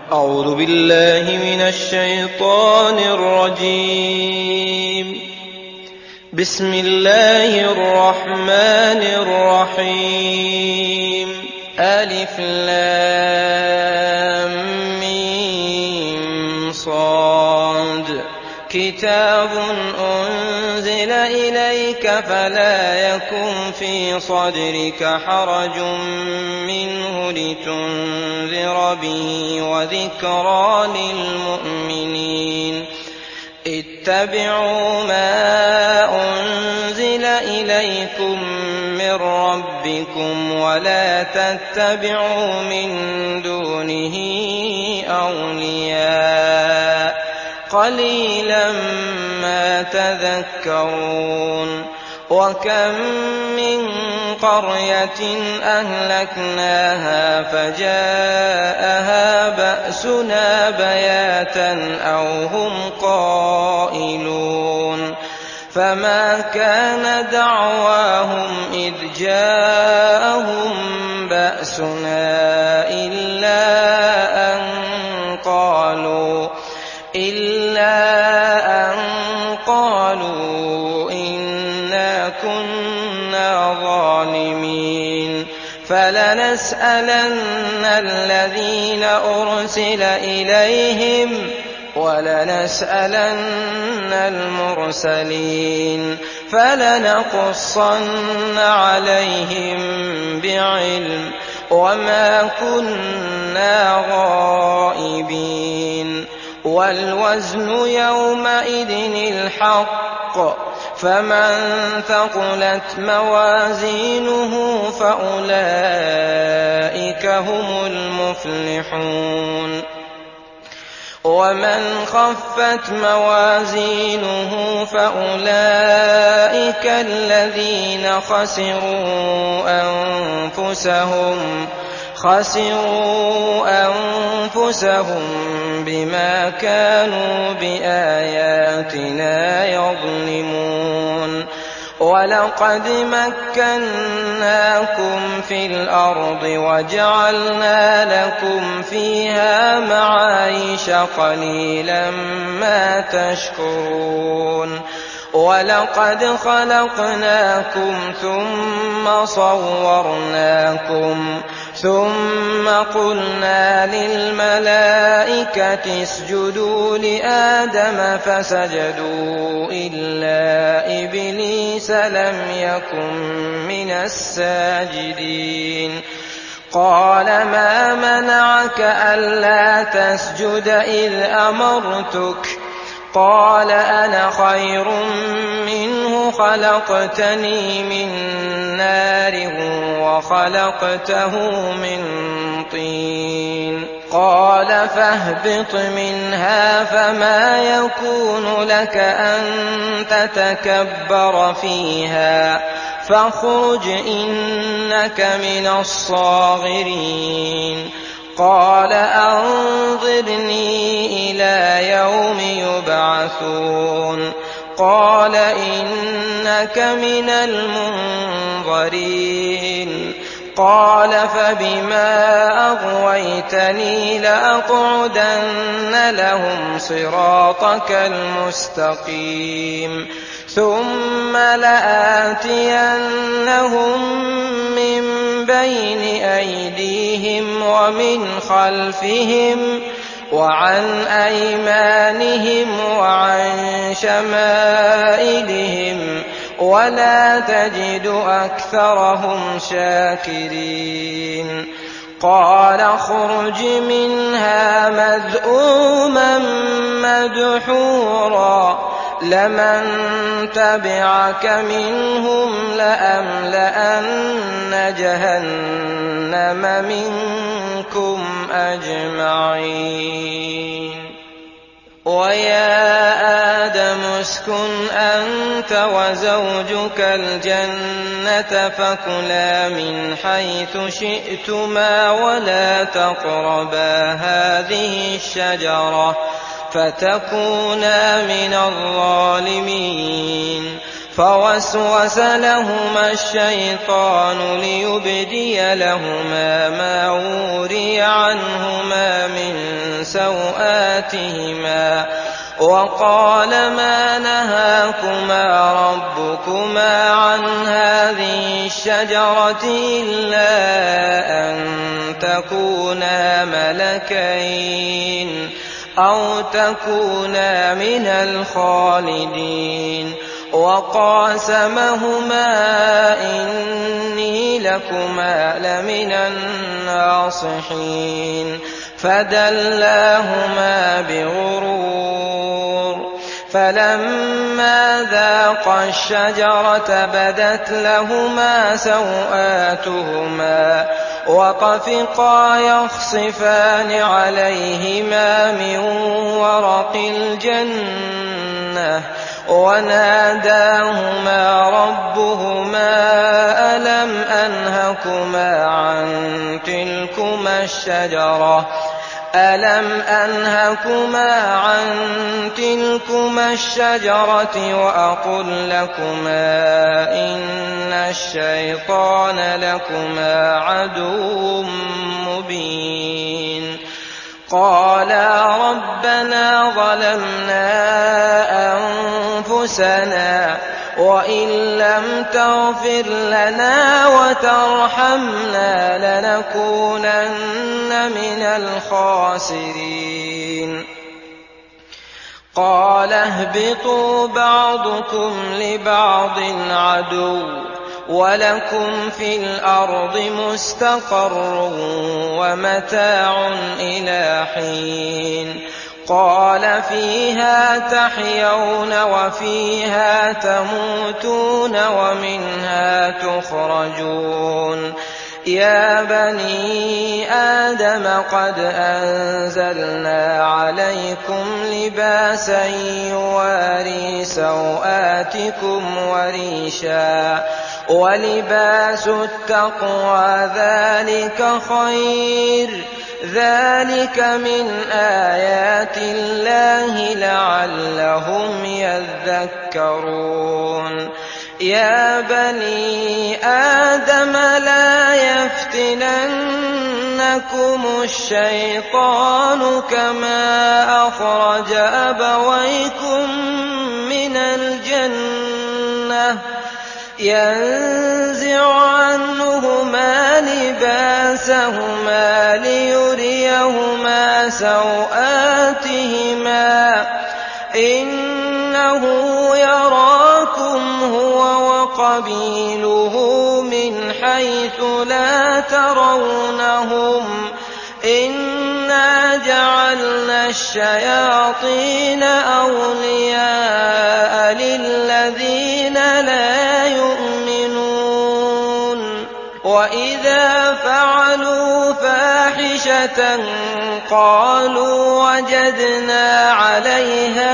أعوذ بالله من الشيطان الرجيم. بسم الله الرحمن الرحيم. ألف لام ميم صاد. كتاب أنزل إليك فلا يكن في صدرك حرج منه لتنذر به وذكرى للمؤمنين. اتبعوا ما أنزل إليكم من ربكم ولا تتبعوا من دونه أولياء قليلا ما تذكرون. وكم من قرية أهلكناها فجاءها بأسنا بياتا أو هم قائلون. فما كان دعواهم إذ جاءهم بأسنا إلا أن قالوا إنا كنا ظالمين. فلنسألن الذين أرسل إليهم ولنسألن المرسلين فلنقصن عليهم بعلم وما كنا غائبين. والوزن يومئذ الحق. فمن ثقلت موازينه فأولئك هم المفلحون. ومن خفت موازينه فأولئك الذين خسروا أنفسهم بما كانوا بآياتنا يظلمون. ولقد مكناكم في الأرض وجعلنا لكم فيها معايش قليلا ما تشكرون. ولقد خلقناكم ثم صورناكم ثم قلنا للملائكة اسجدوا لآدم فسجدوا إلا إبليس لم يكن من الساجدين. قال ما منعك ألا تسجد إذ أمرتك؟ قال أنا خير منه خلقتني من نار وخلقته من طين. قال فاهبط منها فما يكون لك أن تتكبر فيها فاخرج إنك من الصاغرين. قال أنظرني إلى يوم يبعثون. قال إنك من المنظرين. قال فبما أغويتني لأقعدن لهم صراطك المستقيم ثم لآتينهم من بين أيديهم ومن خلفهم وعن أيمانهم وعن شمائلهم ولا تجد أكثرهم شاكرين. قال اخرج منها مذءوما مدحورا لمن تبعك منهم لأملأن جهنم منكم أجمعين. ويا آدم اسكن أنت وزوجك الجنة فكلا من حيث شئتما ولا تقربا هذه الشجرة فتكونا من الظالمين. فوسوس لهما الشيطان ليبدي لهما ما وري عنهما من سوآتهما وقال ما نهاكما ربكما عن هذه الشجرة إلا أن تكونا ملكين أو تكونا من الخالدين وقاسمهما إني لكما لمن الناصحين فدلاهما بغرور فلما ذاقا الشجرة بدت لهما سوآتهما وطفقا يخصفان عليهما من ورق الجنة وناداهما ربهما ألم أنهكما عن تلكما الشجرة وأقل لكما إن الشيطان لكما عدو مبين قالا ربنا ظلمنا أنفسنا وإن لم تغفر لنا وترحمنا لنكونن من الخاسرين قال اهبطوا بعضكم لبعض عدو ولكم في الأرض مستقر ومتاع إلى حين قال فيها تحيون وفيها تموتون ومنها تخرجون يا بني آدم قد أنزلنا عليكم لباسا يواري سوآتكم وريشا ولباس التقوى ذلك خير ذلك من آيات الله لعلهم يذكرون يا بني آدم لا يفتننكم الشيطان كما أخرج أبويكم من الجنة ينزع عنهما لباسهما ليريهما سوآتهما إنه يراكم هو وقبيله من حيث لا ترونهم إنا جعلنا الشياطين أولياء للذين لا يؤمنون وإذا فعلوا فاحشة قالوا وجدنا عليها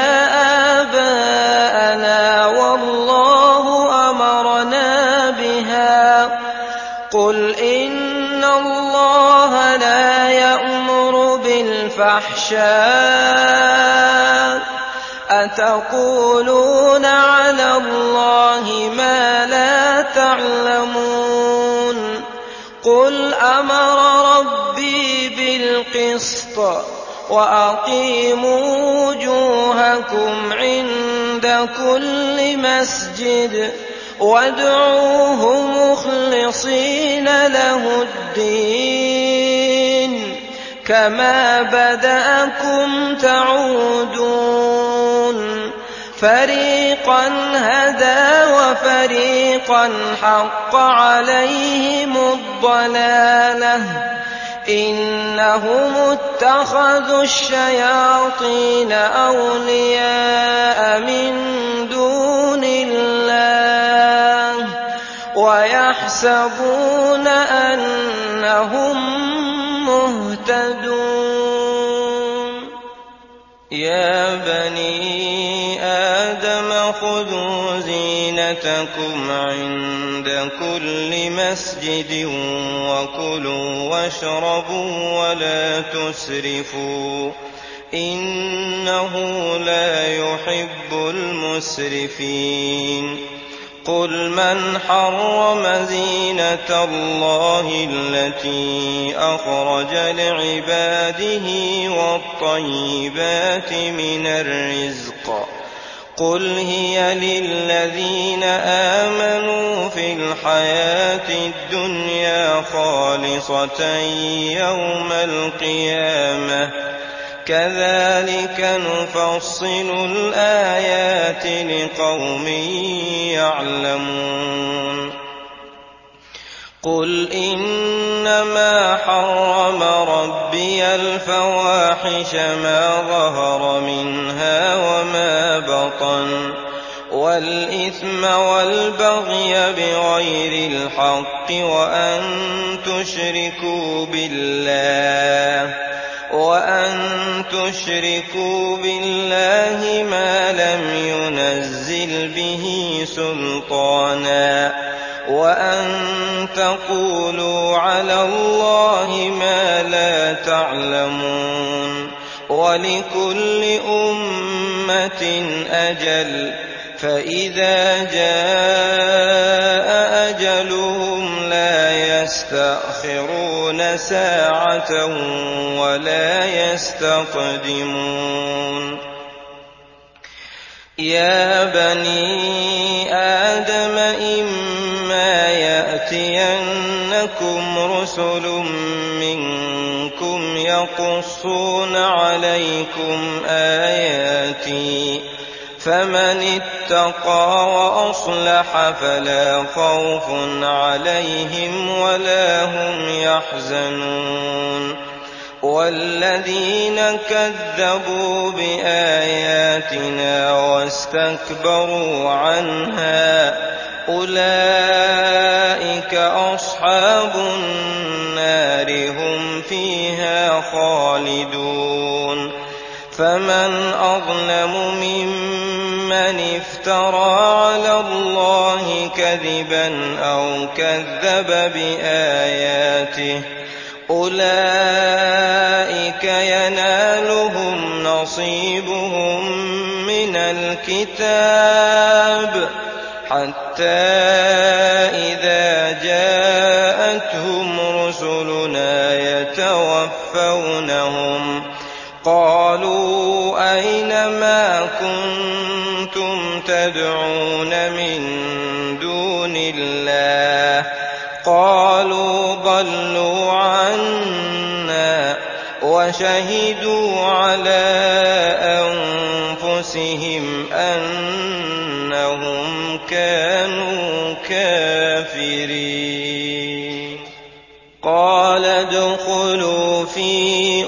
آباءنا والله أمرنا بها قل إن الله لا يأمر بالفحشاء أتقولون على الله ما لا تعلمون قل أمر ربي بالقسط وأقيموا وجوهكم عند كل مسجد وادعوه مخلصين له الدين كما بدأكم تعودون فريقا هدى وفريقا حق عليهم الضلالة إنهم اتخذوا الشياطين أولياء من دون الله ويحسبون أنهم مهتدون يا بني آدم خذوا زينتكم عند كل مسجد وكلوا واشربوا ولا تسرفوا إنه لا يحب المسرفين قل من حرم زينة الله التي أخرج لعباده والطيبات من الرزق قل هي للذين آمنوا في الحياة الدنيا خالصة يوم القيامة كذلك نفصل الآيات لقوم يعلمون قل إنما حرم ربي الفواحش ما ظهر منها وما بطن والإثم والبغي بغير الحق وأن تشركوا بالله ما لم ينزل به سلطانا وأن تقولوا على الله ما لا تعلمون ولكل أمة أجل فإذا جاء أجلهم لا يستأخرون ساعة ولا يستقدمون يا بني آدم إما يأتينكم رسل منكم يقصون عليكم آياتي فمن اتقى وأصلح فلا خوف عليهم ولا هم يحزنون والذين كذبوا بآياتنا واستكبروا عنها أولئك أصحاب النار هم فيها خالدون فمن أظلم ممن افترى على الله كذبا أو كذب بآياته أولئك ينالهم نصيبهم من الكتاب حتى إذا جاءتهم رسلنا يتوفونهم قالوا أين ما كنتم تدعون من دون الله قالوا ضلوا عنا وشهدوا على أنفسهم أنهم كانوا كافرين قال ادخلوا في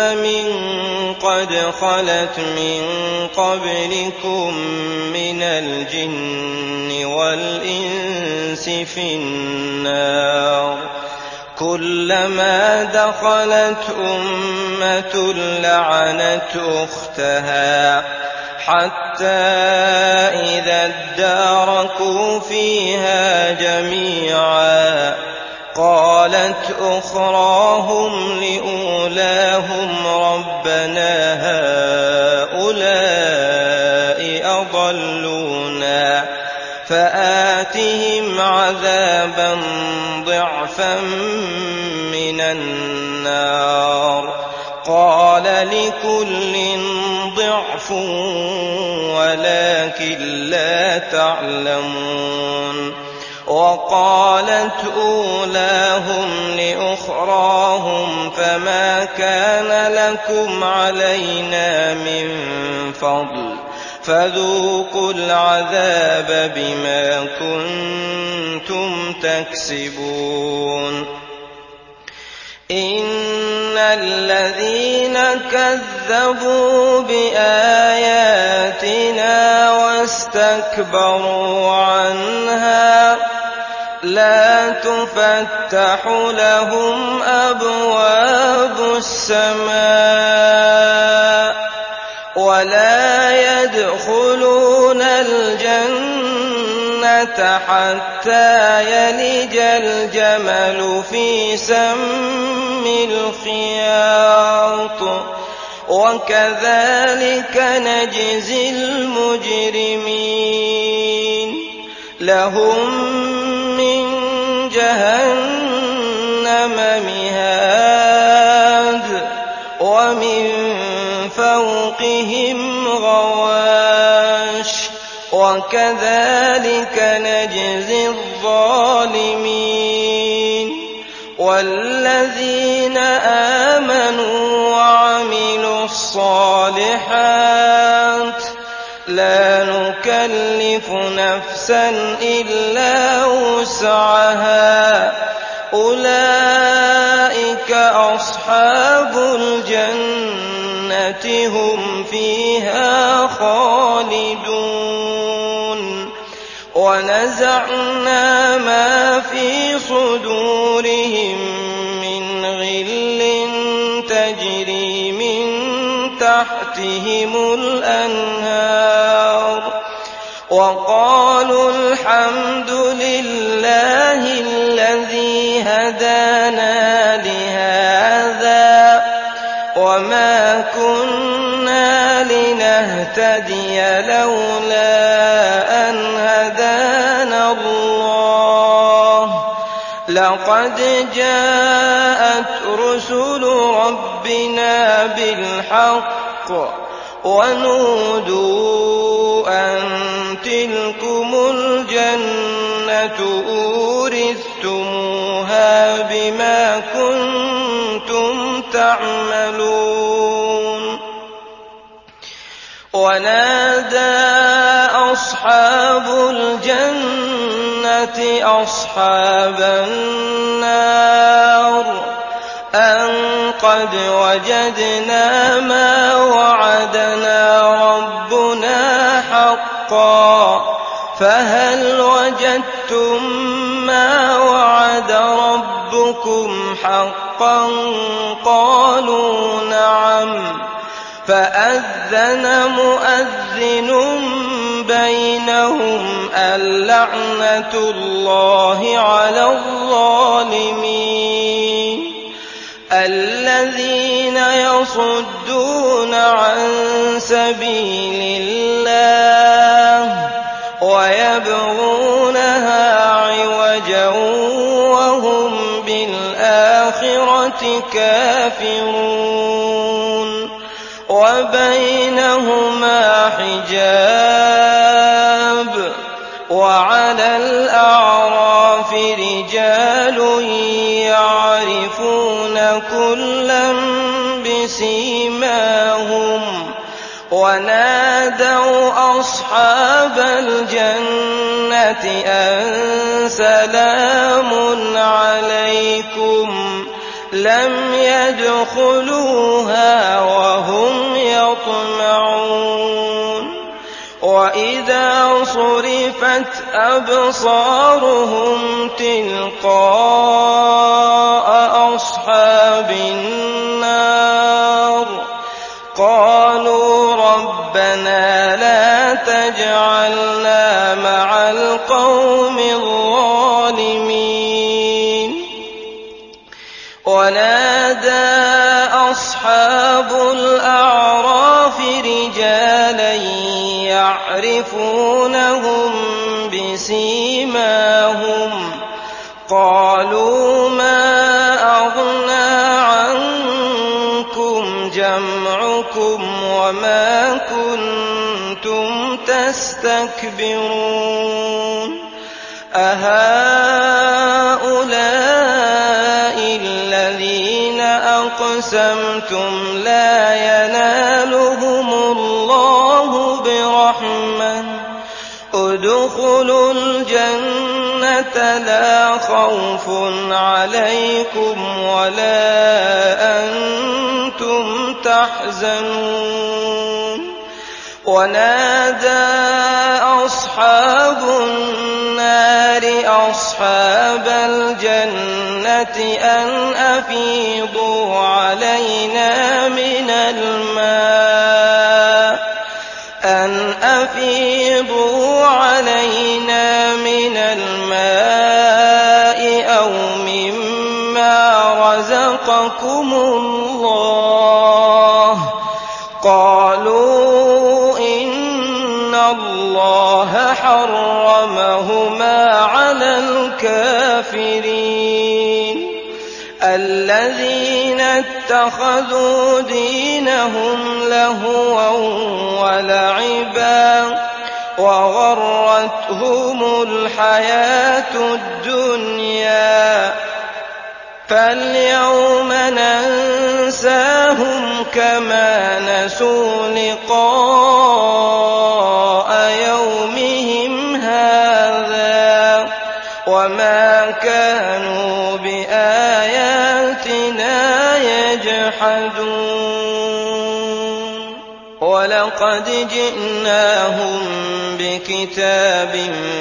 قد خلت من قبلكم من الجن والإنس في النار كلما دخلت أمة لعنت أختها حتى إذا اداركوا فيها جميعا قالت أخراهم لأولاهم ربنا هؤلاء أضلونا فآتهم عذابا ضعفا من النار قال لكل ضعف ولكن لا تعلمون وقالت أولاهم لأخراهم فما كان لكم علينا من فضل فذوقوا العذاب بما كنتم تكسبون إن الذين كذبوا بآياتنا واستكبروا عنها لا تفتح لهم أبواب السماء ولا يدخلون الجنة حتى يلج الجمل في سم الخياط وكذلك نجزي المجرمين لهم من جهنم مهاد ومن فوقهم غواش وكذلك نجزي الظالمين والذين آمنوا وعملوا الصالحات لا نكلف نفسا إلا وسعها أولئك أصحاب الجنة هم فيها خالدون ونزعنا ما في صدورهم من غل تجري من تحتهم الأنهار وقالوا الحمد لله الذي هدانا لهذا وما كنا لنهتدي لولا أن هدانا الله لقد جاءت رسل ربنا بالحق ونودوا أن تلكم الجنة أورثتموها بما كنتم تعملون ونادى أصحاب الجنة أصحاب النار أن قد وجدنا ما وعدنا ربنا حقا فهل وجدتم ما وعد ربكم حقا قالوا نعم فأذن مؤذن بينهم اللعنة الله على الظالمين الذين يصدون عن سبيل الله ويبغونها عوجا وهم بالآخرة كافرون وبينهما حجاب وعلى الأعراف رجال يعرفون كلا بسيماهم ونادوا أصحاب الجنة أن سلام عليكم لم يدخلوها وهم يطمعون وإذا صرفت أبصارهم تلقاء أصحاب النار قالوا ربنا لا تجعلنا مع القوم الظالمين ونادى أصحاب الأعراف رجالا يعرفونهم بسيماهم قالوا ما أغنى عنكم جمعكم وما كنتم تستكبرون أهؤلاء الذين أقسمتم لا ينالهم الله برحمة ادخلوا الجنة لا خوف عليكم ولا أنتم تحزنون ونادى أصحاب النار أصحاب الجنة أن أفيضوا علينا من الماء أو مما رزقكم الله قالوا إن الله الله حرمهما على الكافرين الذين اتخذوا دينهم لهوا ولعبا وغرتهم الحياة الدنيا فاليوم ننساهم كما نسوا لقاء يومهم هذا وما كانوا بآياتنا يجحدون ولقد جئناهم بكتاب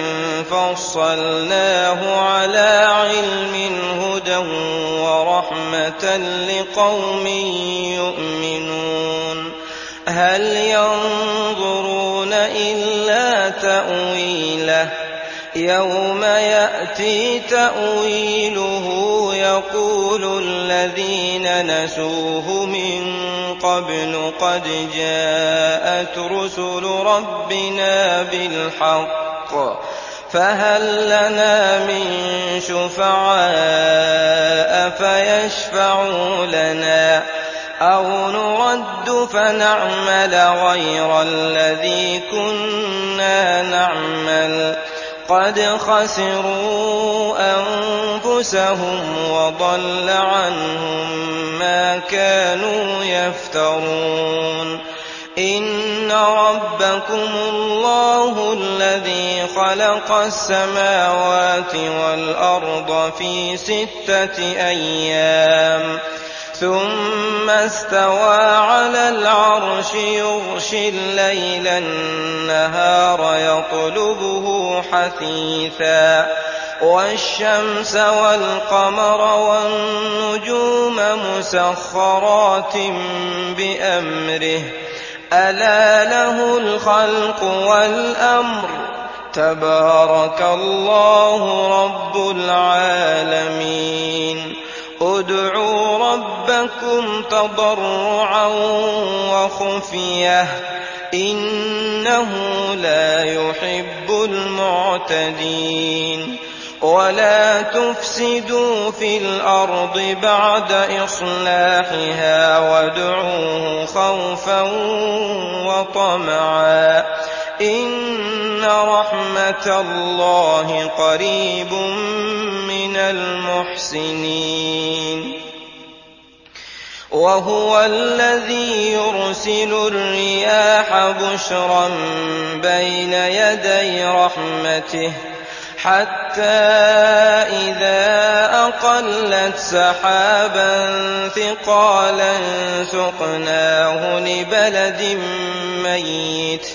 فصلناه على علم هدى ورحمة لقوم يؤمنون هل ينظرون إلا تأويله يوم يأتي تأويله يقول الذين نسوه من قبل قد جاءت رسل ربنا بالحق فهل لنا من شفعاء فيشفعوا لنا أو نرد فنعمل غير الذي كنا نعمل قد خسروا أنفسهم وضل عنهم ما كانوا يفترون إن ربكم الله الذي خلق السماوات والأرض في 6 أيام ثم استوى على العرش يغشي الليل النهار يطلبه حثيثا والشمس والقمر والنجوم مسخرات بأمره ألا له الخلق والأمر تبارك الله رب العالمين ادعوا ربكم تضرعا وخفية إنه لا يحب المعتدين ولا تفسدوا في الأرض بعد إصلاحها وادعوه خوفا وطمعا إن رحمة الله قريب من المحسنين وهو الذي يرسل الرياح بشرا بين يدي رحمته حتى إذا أقلت سحابا ثقالا سقناه لبلد ميت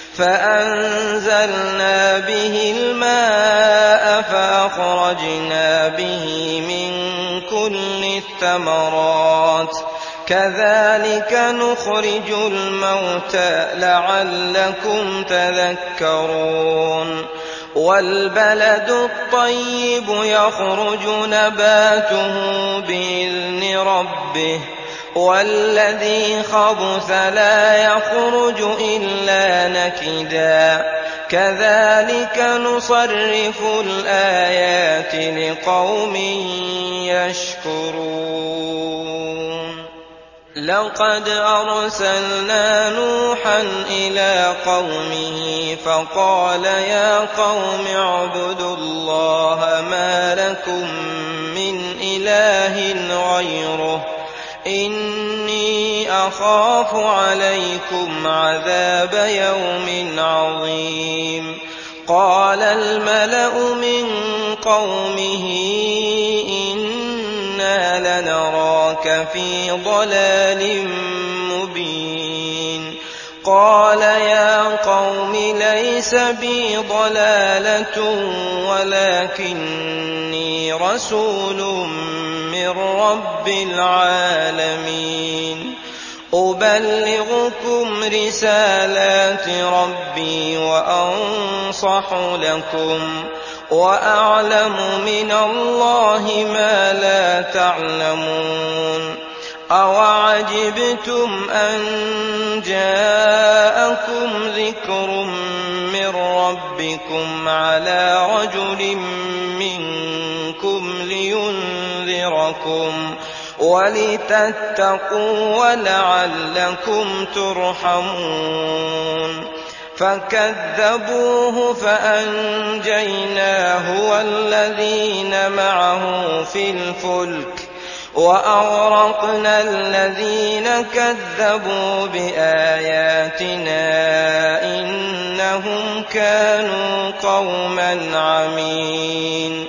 فأنزلنا به الماء فأخرجنا به من كل الثمرات كذلك نخرج الموتى لعلكم تذكرون والبلد الطيب يخرج نباته بإذن ربه والذي خبث لا يخرج إلا نكدا كذلك نصرف الآيات لقوم يشكرون لقد أرسلنا نوحا إلى قومه فقال يا قوم اعبدوا الله ما لكم من إله غيره إني أخاف عليكم عذاب يوم عظيم قال الملأ من قومه إنا لنراك في ضلال مبين قال يا قوم ليس بي ضلالة ولكني رسول من رب العالمين أبلغكم رسالات ربي وأنصح لكم وأعلم من الله ما لا تعلمون أوعجبتم أن جاءكم ذكر من ربكم ربكم على رجل منكم لينذركم ولتتقوا ولعلكم ترحمون. فكذبوه فأنجيناه والذين معه في الفلك وأغرقنا الذين كذبوا بآياتنا إنهم كانوا قوما عمين.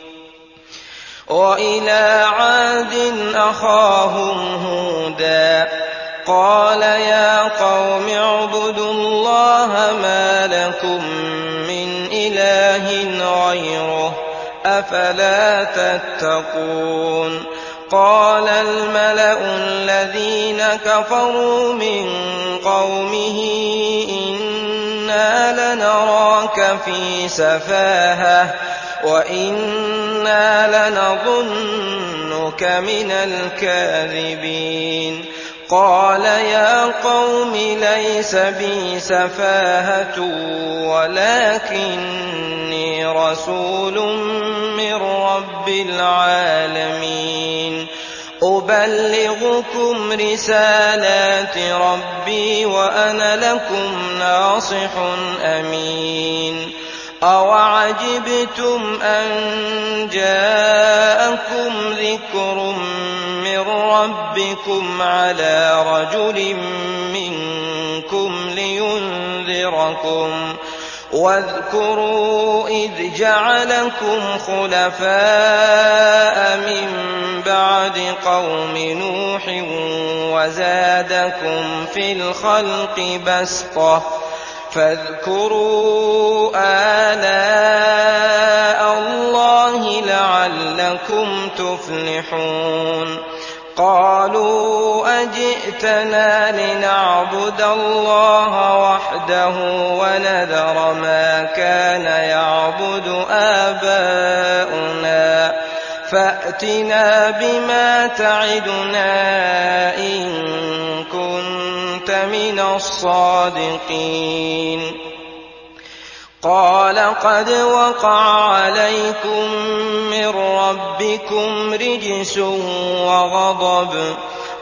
وإلى عاد أخاهم هودا قال يا قوم اعبدوا الله ما لكم من إله غيره أفلا تتقون. قال الملأ الذين كفروا من قومه إنا لنراك في سفاهة وإنا لنظنك من الكاذبين. قال يا قوم ليس بي سفاهة ولكني رسول من رب العالمين أبلغكم رسالات ربي وأنا لكم ناصح أمين. أوعجبتم أن جاءكم ذكر من ربكم على رجل منكم لينذركم واذكروا إذ جعلكم خلفاء من بعد قوم نوح وزادكم في الخلق بسطة فاذكروا آلاء الله لعلكم تفلحون. قالوا أجئتنا لنعبد الله وحده ونذر ما كان يعبد آباؤنا فأتنا بما تعدنا إن كنت من الصادقين. قال قد وقع عليكم من ربكم رجس وغضب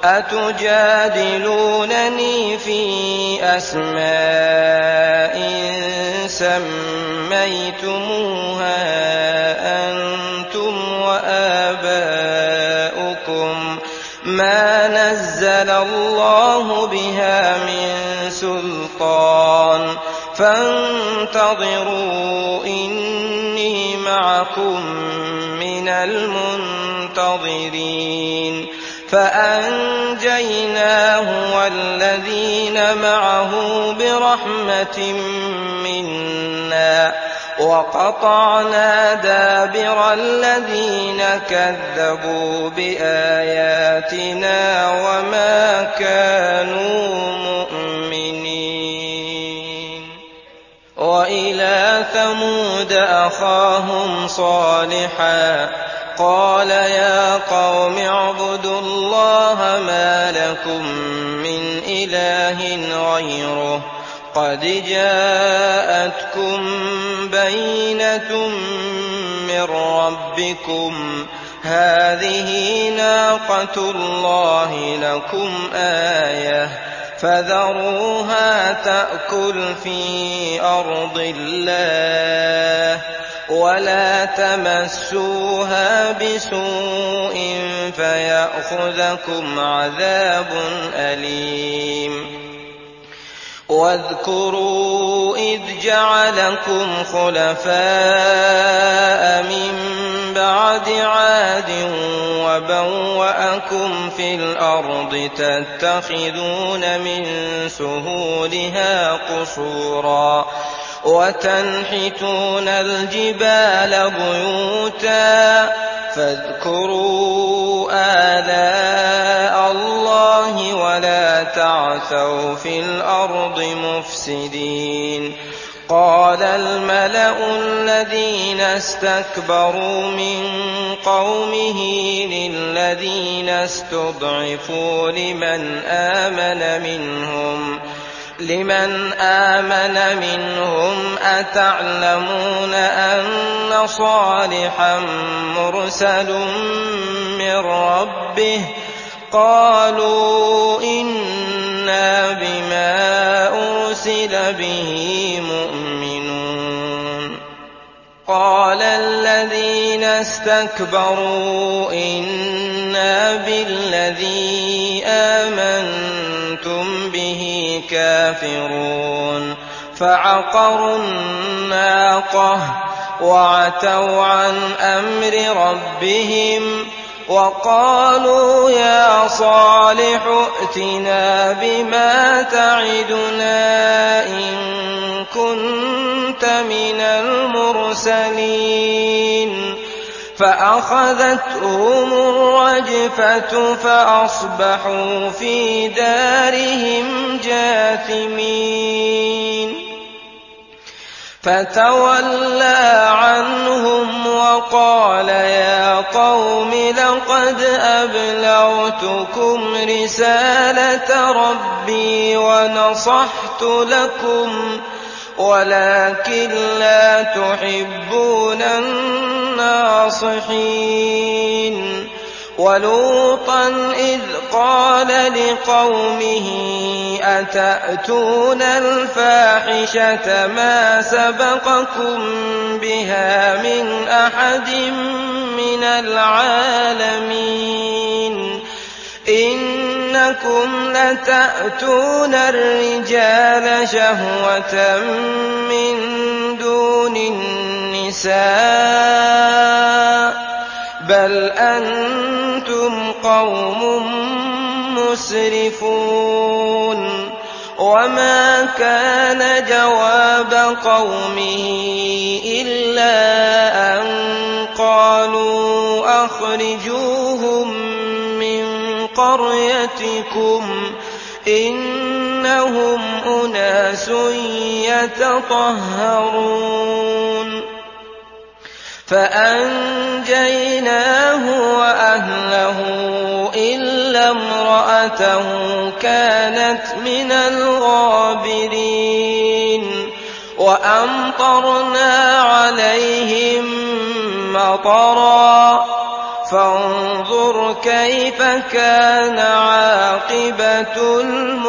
أتجادلونني في أسماء سميتموها أنتم وآباؤكم ما نزل الله بها من سلطان فانتظروا إني معكم من المنتظرين. فأنجيناه والذين معه برحمة منا وقطعنا دابر الذين كذبوا بآياتنا وما كانوا مؤمنين. وإلى ثمود أخاهم صالحا قال يا قوم اعبدوا الله ما لكم من إله غيره قد جاءتكم بينة من ربكم هذه ناقة الله لكم آية فذروها تأكل في أرض الله ولا تمسوها بسوء فيأخذكم عذاب أليم. واذكروا إذ جعلكم خلفاء من بعد عاد وبوأكم في الأرض تتخذون من سهولها قصورا وتنحتون الجبال بيوتا فاذكروا آلاء الله ولا تعثوا في الأرض مفسدين. قال الملأ الذين استكبروا من قومه للذين استضعفوا لمن آمن منهم لمن آمن منهم أتعلمون أن صالحا مرسل من ربه قالوا إنا بما أرسل به مؤمنون قال الذين استكبروا إنا بالذي آمنتم به كافرون فعقروا الناقة وعتوا عن أمر ربهم وقالوا يا صالح ائتنا بما تعدنا إن كنت من المرسلين فأخذتهم الرجفة فأصبحوا في دارهم جاثمين فتولى عنهم وقال يا قوم لقد أبلغتكم رسالة ربي ونصحت لكم ولكن لا تحبون الناصحين ولوطا إذ قال لقومه أتأتون الفاحشة ما سبقكم بها من أحد من العالمين إنكم لتأتون الرجال شهوة من دون النساء بل أنتم قوم مسرفون وما كان جواب قومه إلا أن قالوا أخرجوهم من قريتكم إنهم أناس يتطهرون فأنجيناه وأهله إلا امرأته كانت من الغابرين وأمطرنا عليهم مطرا فانظر كيف كان عاقبة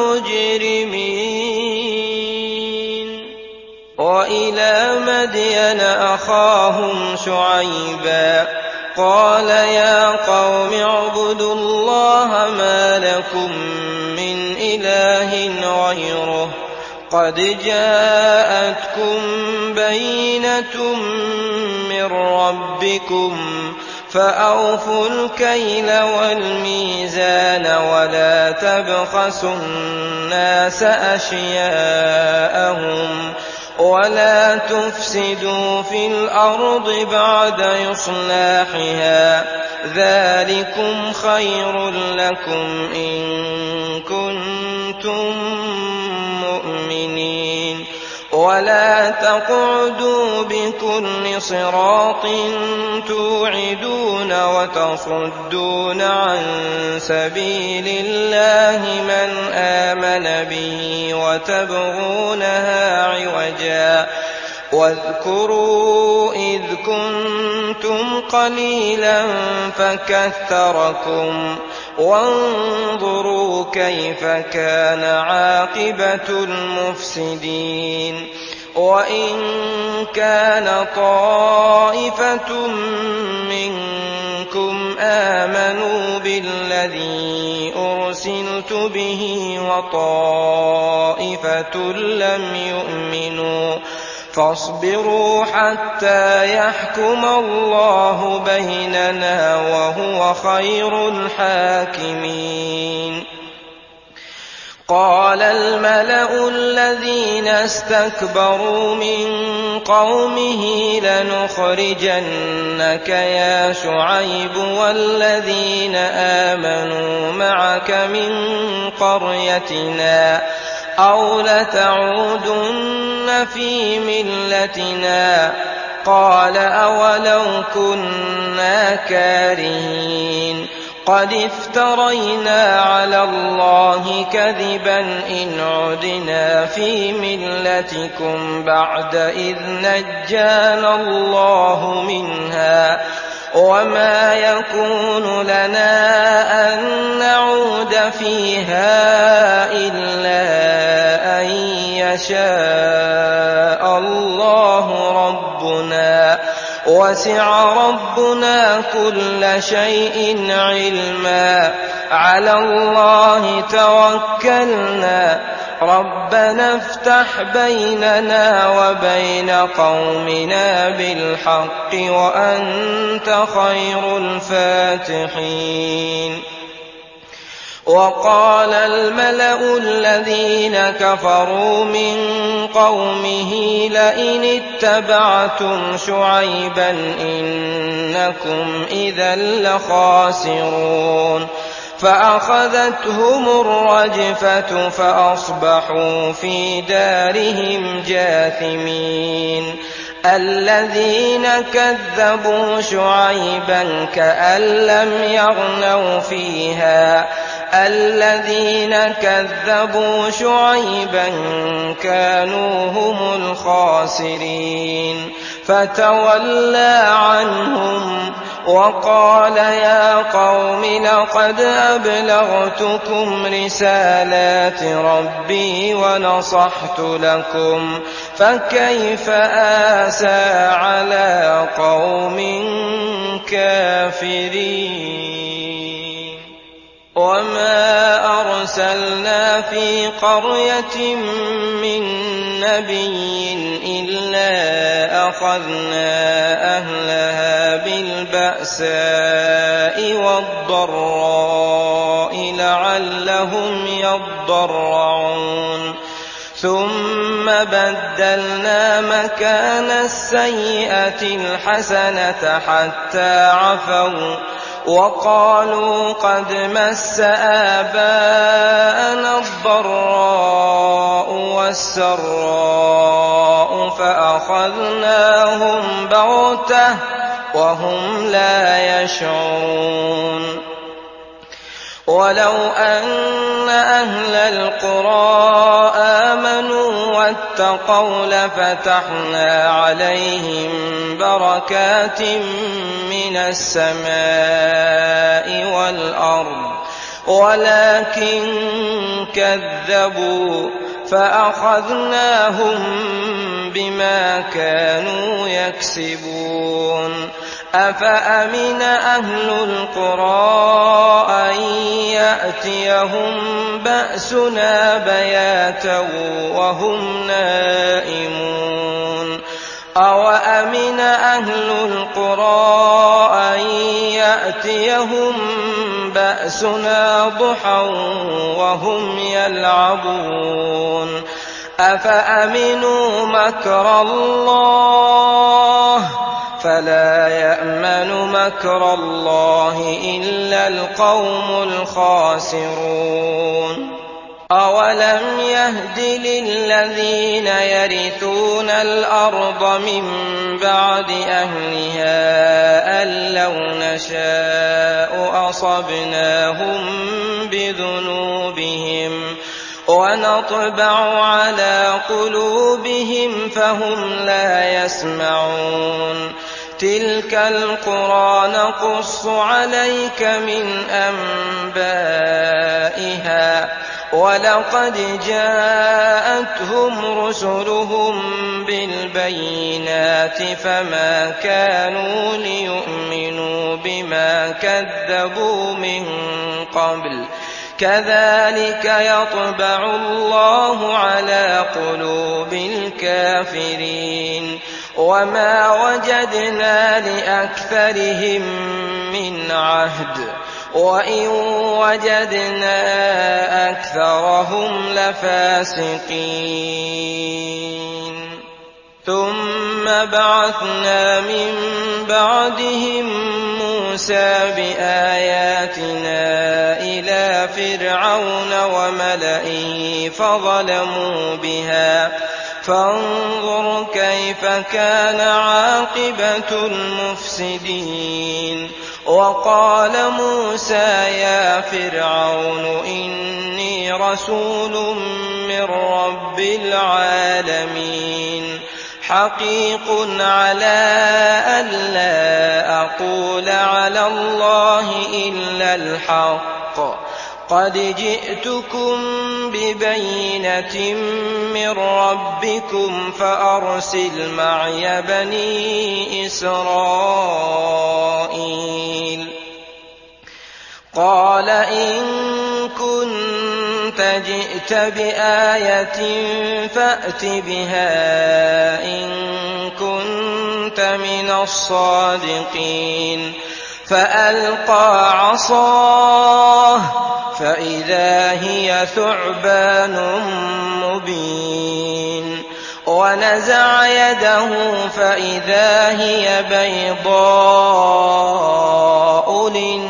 المجرمين وإلى مدين أخاهم شعيبا قال يا قوم اعبدوا الله ما لكم من إله غيره قد جاءتكم بينة من ربكم فأوفوا الكيل والميزان ولا تبخسوا الناس أشياءهم ولا تفسدوا في الأرض بعد إصلاحها ذلكم خير لكم إن كنتم مؤمنين ولا تقعدوا بكل صراط توعدون وتصدون عن سبيل الله من آمن به وتبغونها عوجا واذكروا إذ كنتم قليلا فكثركم وانظروا كيف كان عاقبة المفسدين وإن كان طائفة منكم آمنوا بالذي أرسلت به وطائفة لم يؤمنوا فاصبروا حتى يحكم الله بيننا وهو خير الحاكمين قال الملأ الذين استكبروا من قومه لنخرجنك يا شعيب والذين آمنوا معك من قريتنا أو لتعودن في ملتنا قال أولو كنا كارهين قد افترينا على الله كذبا إن عدنا في ملتكم بعد إذ نجانا الله منها وما يكون لنا أن نعود فيها إلا أن يشاء الله ربنا وسع ربنا كل شيء علما على الله توكلنا ربنا افتح بيننا وبين قومنا بالحق وأنت خير الفاتحين. وقال الملأ الذين كفروا من قومه لئن اتبعتم شعيبا إنكم إذا لخاسرون فأخذتهم الرجفة فأصبحوا في دارهم جاثمين. الذين كذبوا شعيبا كأن لم يغنوا فيها الذين كذبوا شعيبا كانوا هم الخاسرين فتولى عنهم وقال يا قوم لقد أبلغتكم رسالات ربي ونصحت لكم فكيف آسى على قوم كافرين. وما أرسلنا في قرية من نبي إلا أخذنا أهلها بالبأساء والضراء لعلهم يضرعون ثم بدلنا مكان السيئة الحسنة حتى عفوا وقالوا قد مس آباءنا الضراء والسراء فأخذناهم بغتة وهم لا يشعرون. ولو أن أهل القرى آمنوا واتقوا لفتحنا عليهم بركات من السماء والأرض ولكن كذبوا فأخذناهم بما كانوا يكسبون. أفأمن أهل القرى أن يأتيهم بأسنا بياتا وهم نائمون أوأمن أهل القرى أن يأتيهم بأسنا ضحى وهم يلعبون أفأمنوا مكر الله فلا يأمن مكر الله إلا القوم الخاسرون. أولم يهد للذين يرثون الأرض من بعد أهلها أن لو نشاء أصبناهم بذنوبهم ونطبع على قلوبهم فهم لا يسمعون. تلك القرى نقص عليك من أنبائها ولقد جاءتهم رسلهم بالبينات فما كانوا ليؤمنوا بما كذبوا من قبل كذلك يطبع الله على قلوب الكافرين. وما وجدنا لأكثرهم من عهد وإن وجدنا أكثرهم لفاسقين. ثم بعثنا من بعدهم موسى بآياتنا إلى فرعون وملئه فظلموا بها فانظر كيف كان عاقبة المفسدين. وقال موسى يا فرعون إني رسول من رب العالمين حقيق على ألا أقول على الله إلا الحق قد جئتكم ببينة من ربكم فأرسل معي بني إسرائيل قال إن كنت جئت بآية فأت بها إن كنت من الصادقين فألقى عصاه فإذا هي ثعبان مبين ونزع يده فإذا هي بيضاء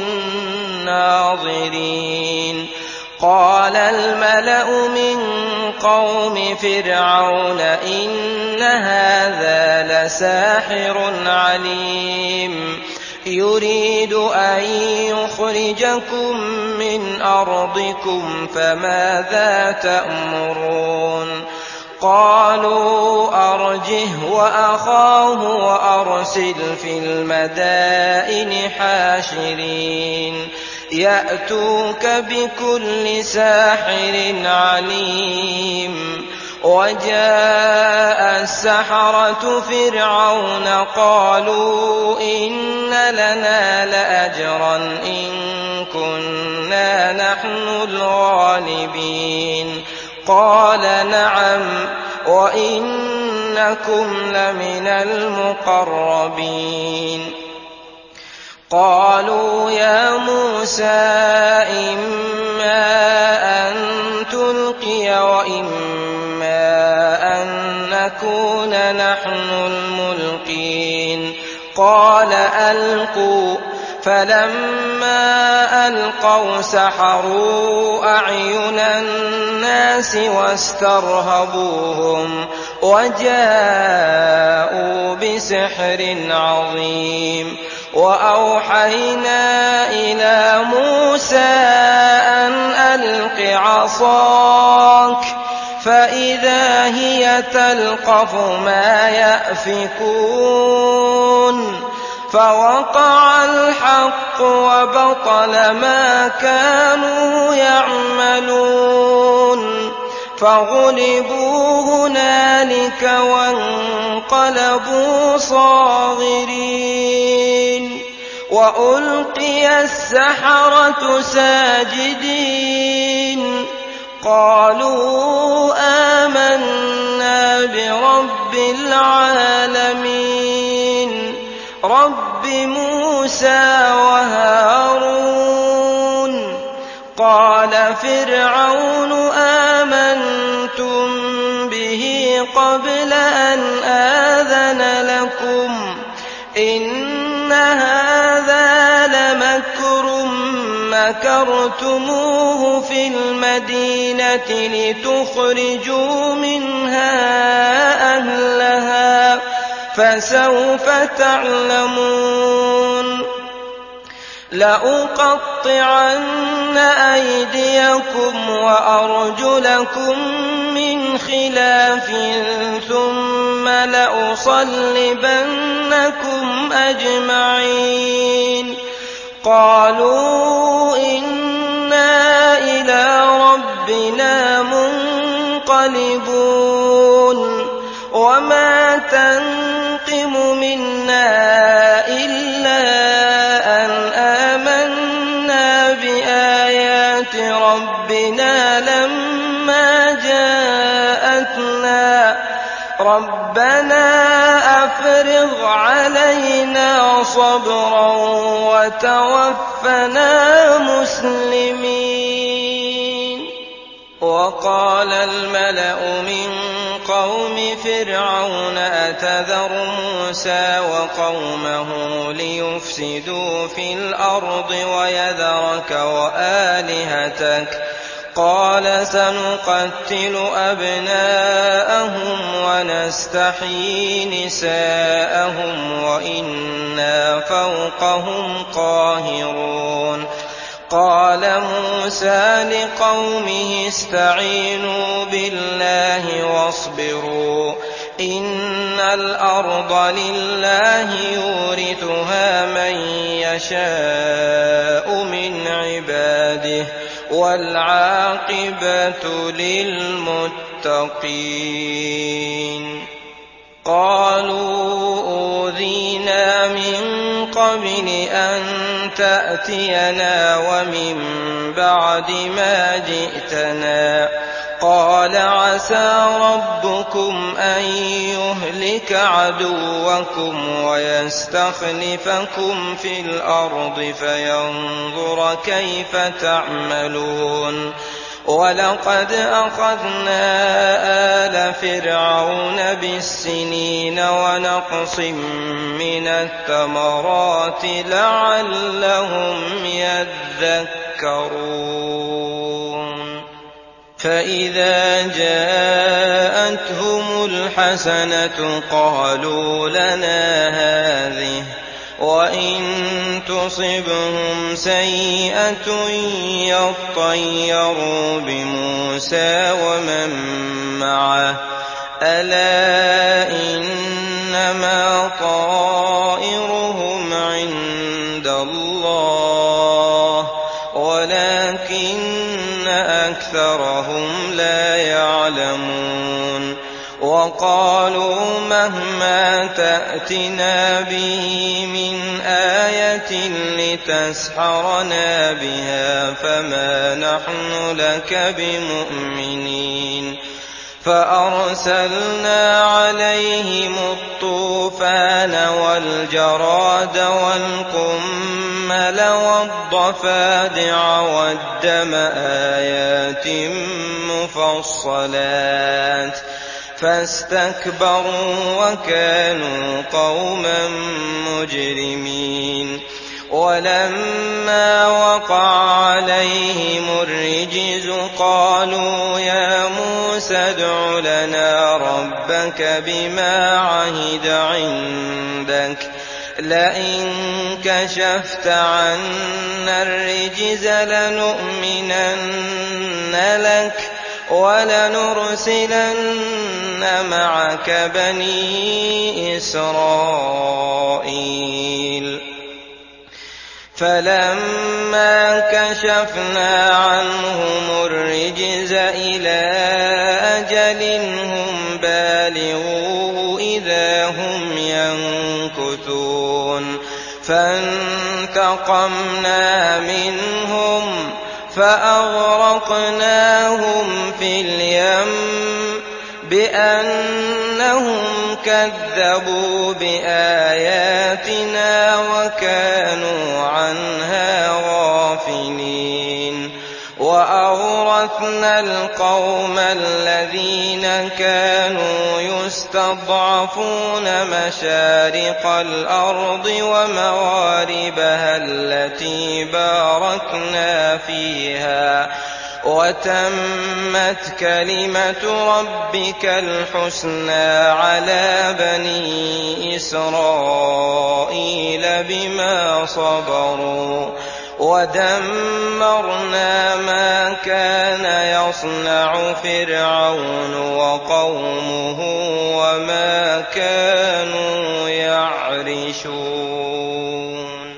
للناظرين قال الملأ من قوم فرعون إن هذا لساحر عليم يريد أن يخرجكم من أرضكم فماذا تأمرون قالوا أرجه وأخاه وأرسل في المدائن حاشرين يأتوك بكل ساحر عليم وجاء السحرة فرعون قالوا إن لنا لأجرا إن كنا نحن الغالبين قال نعم وإنكم لمن المقربين قالوا يا موسى إما أن تلقي وإما أن نكون نحن الملقين قال ألقوا فلما ألقوا سحروا أعين الناس واسترهبوهم وجاءوا بسحر عظيم وأوحينا إلى موسى أن ألق عصاك فإذا هي تلقف ما يأفكون فوقع الحق وبطل ما كانوا يعملون فغلبوا هنالك وانقلبوا صاغرين وألقي السحرة ساجدين قالوا آمنا برب العالمين رب موسى وهارون قال فرعون آمنتم به قبل أن آذن لكم إن هذا لمكر مكرتموه في المدينة لتخرجوا منها أهلها فسوف تعلمون لأقطعن أيديكم وأرجلكم من خلاف ثم لأصلبنكم أجمعين قالوا إنا إلى ربنا منقلبون وما تنقم منا إلا أن آمنا بآيات ربنا لما جاءتنا ربنا أفرغ علينا صبرا وتوفنا مسلمين وقال الملأ من قوم فرعون أتذر موسى وقومه ليفسدوا في الأرض ويذرك وآلهتك قال سنقتل أبناءهم ونستحيي نساءهم وإنا فوقهم قاهرون قال موسى لقومه استعينوا بالله واصبروا إن الأرض لله يورثها من يشاء من عباده والعاقبة للمتقين قالوا أوذينا من قبل أن تأتينا ومن بعد ما جئتنا قال عسى ربكم أن يهلك عدوكم ويستخلفكم في الأرض فينظر كيف تعملون ولقد أخذنا آل فرعون بالسنين ونقص من الثمرات لعلهم يذكرون فإذا جاءتهم الحسنة قالوا لنا هذه وإن تصبهم سيئة يطيروا بموسى ومن معه ألا إنما طائرهم عند الله ولكن أكثرهم لا يعلمون وقالوا مهما تأتنا به من آية لتسحرنا بها فما نحن لك بمؤمنين فأرسلنا عليهم الطوفان والجراد والقمل والضفادع والدم آيات مفصلات فاستكبروا وكانوا قوما مجرمين ولما وقع عليهم الرجز قالوا يا موسى ادع لنا ربك بما عهد عندك لئن كشفت عنا الرجز لنؤمنن لك ولنرسلن معك بني إسرائيل فلما كشفنا عنهم الرجز إلى أجل هم بالغوه إذا هم ينكثون فانتقمنا منهم فأغرقناهم في اليم بأنهم كذبوا بآياتنا وكانوا عنها غافلين وأورثنا القوم الذين كانوا يستضعفون مشارق الأرض ومغاربها التي باركنا فيها وتمت كلمة ربك الحسنى على بني إسرائيل بما صبروا ودمرنا ما كان يصنع فرعون وقومه وما كانوا يعرشون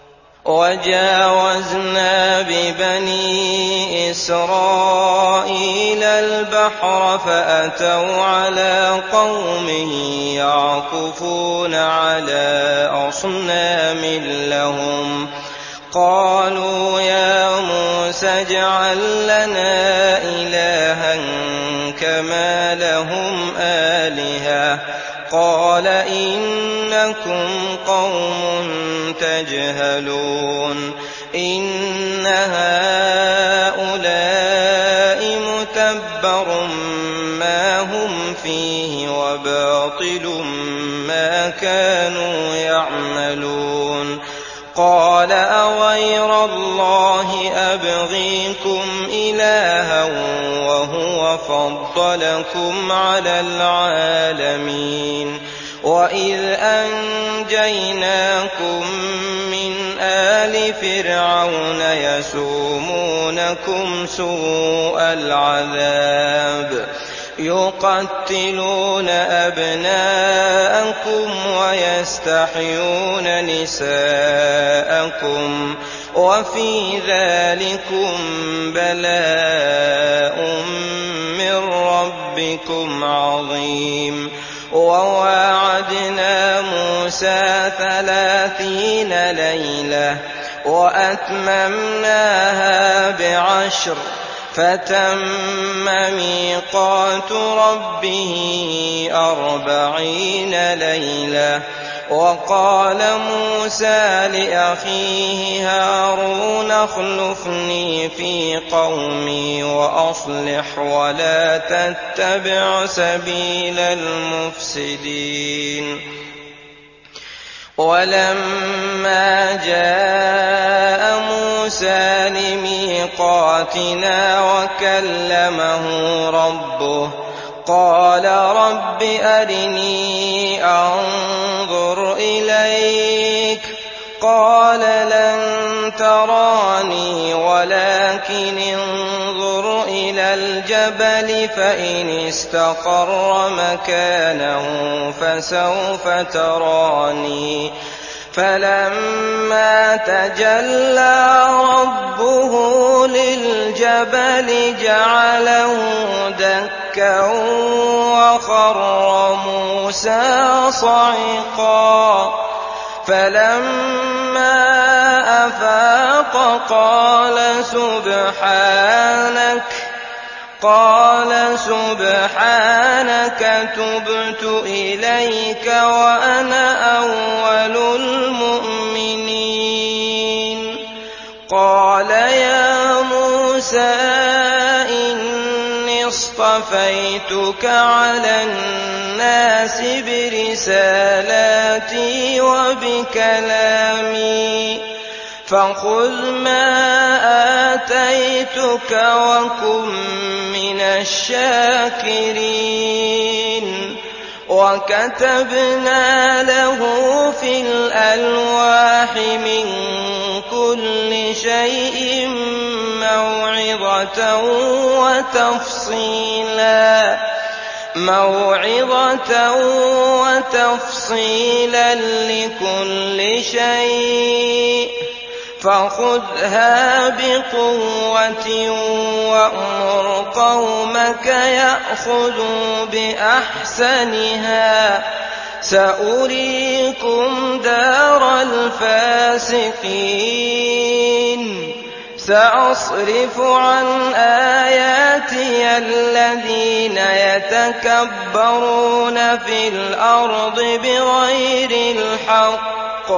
وجاوزنا ببني إسرائيل البحر فأتوا على قوم يعكفون على أصنام لهم قالوا يا موسى اجعل لنا إلها كما لهم آلهة قال إنكم قوم تجهلون إن هؤلاء متبر ما هم فيه وباطل ما كانوا يعملون قال أغير الله أبغيكم إلها وهو فضلكم على العالمين وإذ أنجيناكم من آل فرعون يسومونكم سوء العذاب يقتلون أبناءكم ويستحيون نساءكم وفي ذلكم بلاء من ربكم عظيم وواعدنا موسى 30 ليلة وأتممناها ب10 فتم ميقات ربه 40 ليلة وقال موسى لأخيه هارون اخلفني في قومي وأصلح ولا تتبع سبيل المفسدين ولما جاء موسى لميقاتنا وكلمه ربه قال رب أرني أنظر إليك قال لن تراني ولكن انظر إلى الجبل فإن استقر مكانه فسوف تراني فلما تجلى ربه للجبل جعله دكا وخر موسى صعقا فلما أفاق قال سبحانك تبت إليك وأنا أول المؤمنين قال يا موسى إني اصطفيتك على الناس برسالاتي وبكلامي فخذ ما آتيتك وكن من الشاكرين وكتبنا له في الألواح من كل شيء موعظة وتفصيلا لكل شيء فخذها بقوة وأمر قومك يأخذوا بأحسنها سأريكم دار الفاسقين سأصرف عن آياتي الذين يتكبرون في الأرض بغير الحق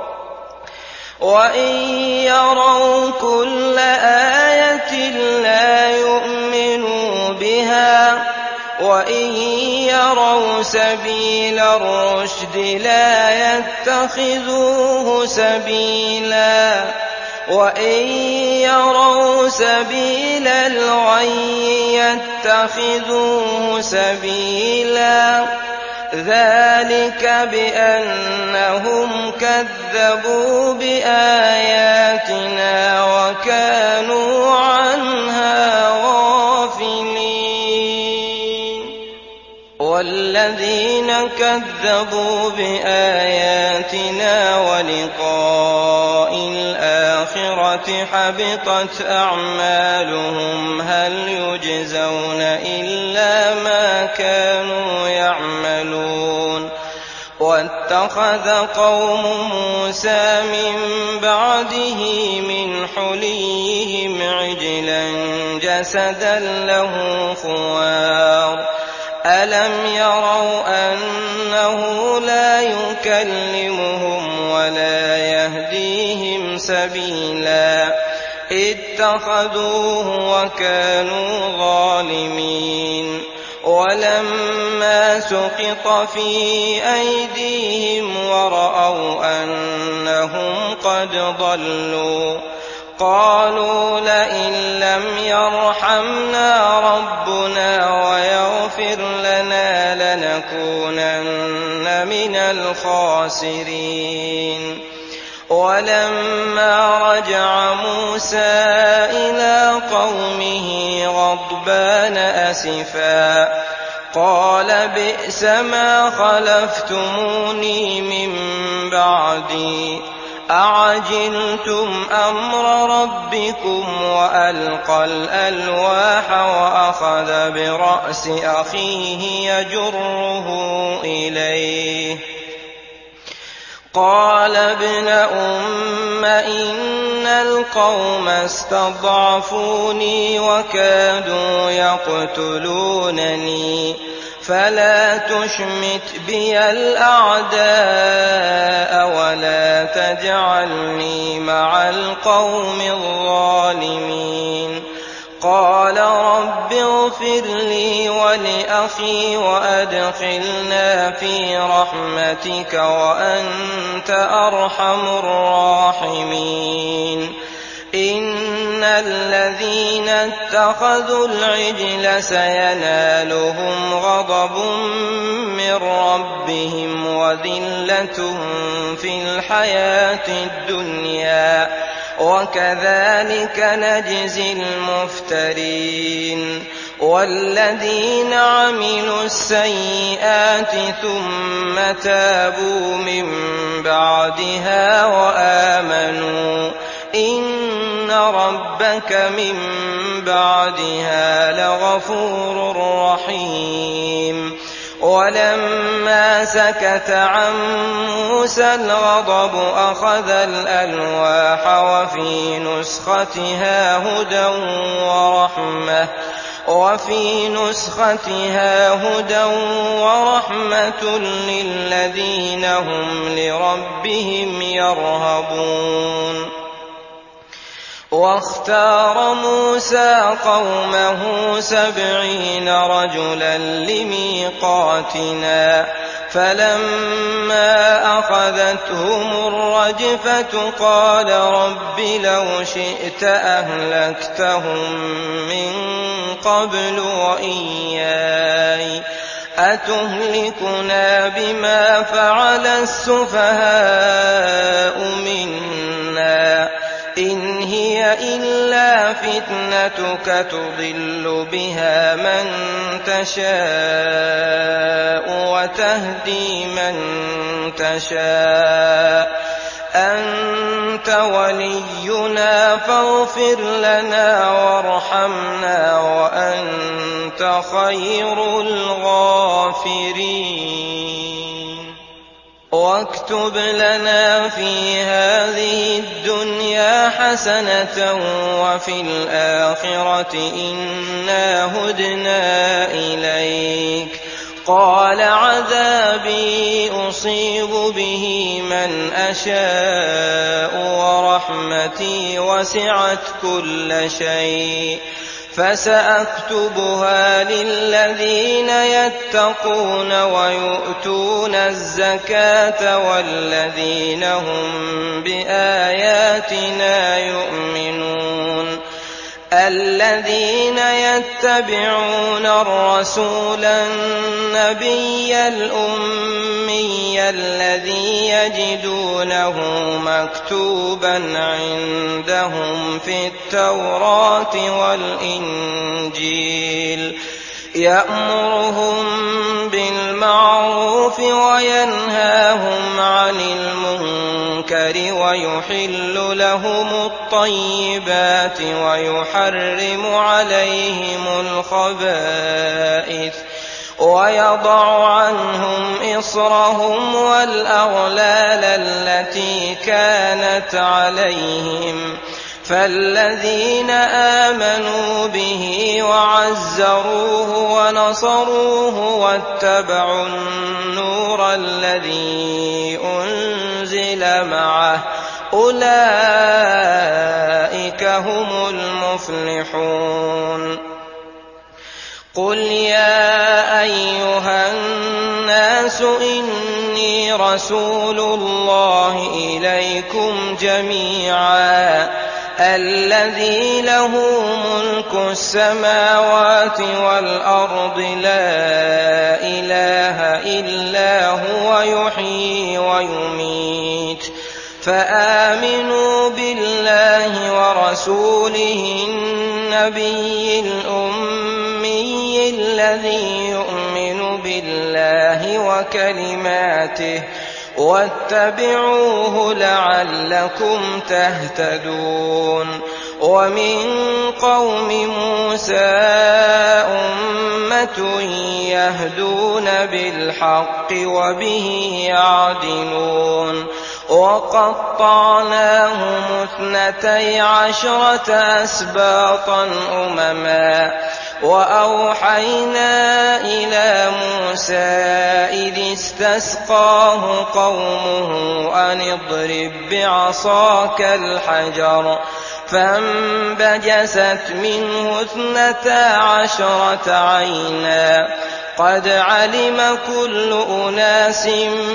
وإن يروا كل آية لا يؤمنوا بها وإن يروا سبيل الرشد لا يتخذوه سبيلا وإن يروا سبيل الغي يتخذوه سبيلا ذلك بأنهم كذبوا بآياتنا وكانوا عنها غافلين والذين كذبوا بآياتنا ولقاء الآخرة حبطت أعمالهم هل يجزون إلا ما كانوا يعملون واتخذ قوم موسى من بعده من حليهم عجلا جسدا له خوار ألم يروا أنه لا يكلمهم ولا يهديهم سبيلا اتخذوه وكانوا ظالمين ولما سقط في أيديهم ورأوا أنهم قد ضلوا قالوا لئن لم يرحمنا ربنا ويغفر لنا لنكونن من الخاسرين. ولما رجع موسى إلى قومه غضبان أسفا قال بئس ما خلفتموني من بعدي أعجلتم أمر ربكم وألقى الألواح وأخذ برأس أخيه يجره إليه قال ابن أم إن القوم استضعفوني وكادوا يقتلونني فلا تشمت بي الأعداء ولا تجعلني مع القوم الظالمين. قال رب اغفر لي ولأخي وأدخلنا في رحمتك وأنت أرحم الراحمين. إن الذين اتخذوا العجل سينالهم غضب من ربهم وذلة في الحياة الدنيا وكذلك نجزي المفترين. والذين عملوا السيئات ثم تابوا من بعدها وآمنوا إن ربك من بعدها لغفور رحيم. ولما سكت عن موسى الغضب أخذ الألواح وفي نسختها هدى ورحمة للذين هم لربهم يرهبون. واختار موسى قومه 70 رجلا لميقاتنا فلما أخذتهم الرجفة قال رب لو شئت أهلكتهم من قبل وإياي أتهلكنا بما فعل السفهاء منا إن هي إلا فتنتك تضل بها من تشاء وتهدي من تشاء أنت ولينا فاغفر لنا وارحمنا وأنت خير الغافرين. واكتب لنا في هذه الدنيا حسنة وفي الآخرة إنا هدنا إليك. قال عذابي أصيب به من أشاء ورحمتي وسعت كل شيء فسأكتبها للذين يتقون ويؤتون الزكاة والذين هم بآياتنا يؤمنون. الذين يتبعون الرسول النبي الأمي الذي يجدونه مكتوبا عندهم في التوراة والإنجيل يأمرهم بالمعروف وينهاهم عن المنكر ويحل لهم الطيبات ويحرم عليهم الخبائث ويضع عنهم إصرهم والأغلال التي كانت عليهم. فالذين آمنوا به وعزروه ونصروه واتبعوا النور الذي أنزل معه أولئك هم المفلحون. قل يا أيها الناس إني رسول الله إليكم جميعا الذي له ملك السماوات والأرض لا إله إلا هو يحيي ويميت فآمنوا بالله ورسوله النبي الأمي الذي يؤمن بالله وكلماته واتبعوه لعلكم تهتدون ومن قوم موسى أمة يهدون بالحق وبه يعدلون وقطعناهم 12 أسباطا أمما وأوحينا إلى موسى إذ استسقاه قومه أن اضرب بعصاك الحجر فانبجست منه 12 عينا قد علم كل أناس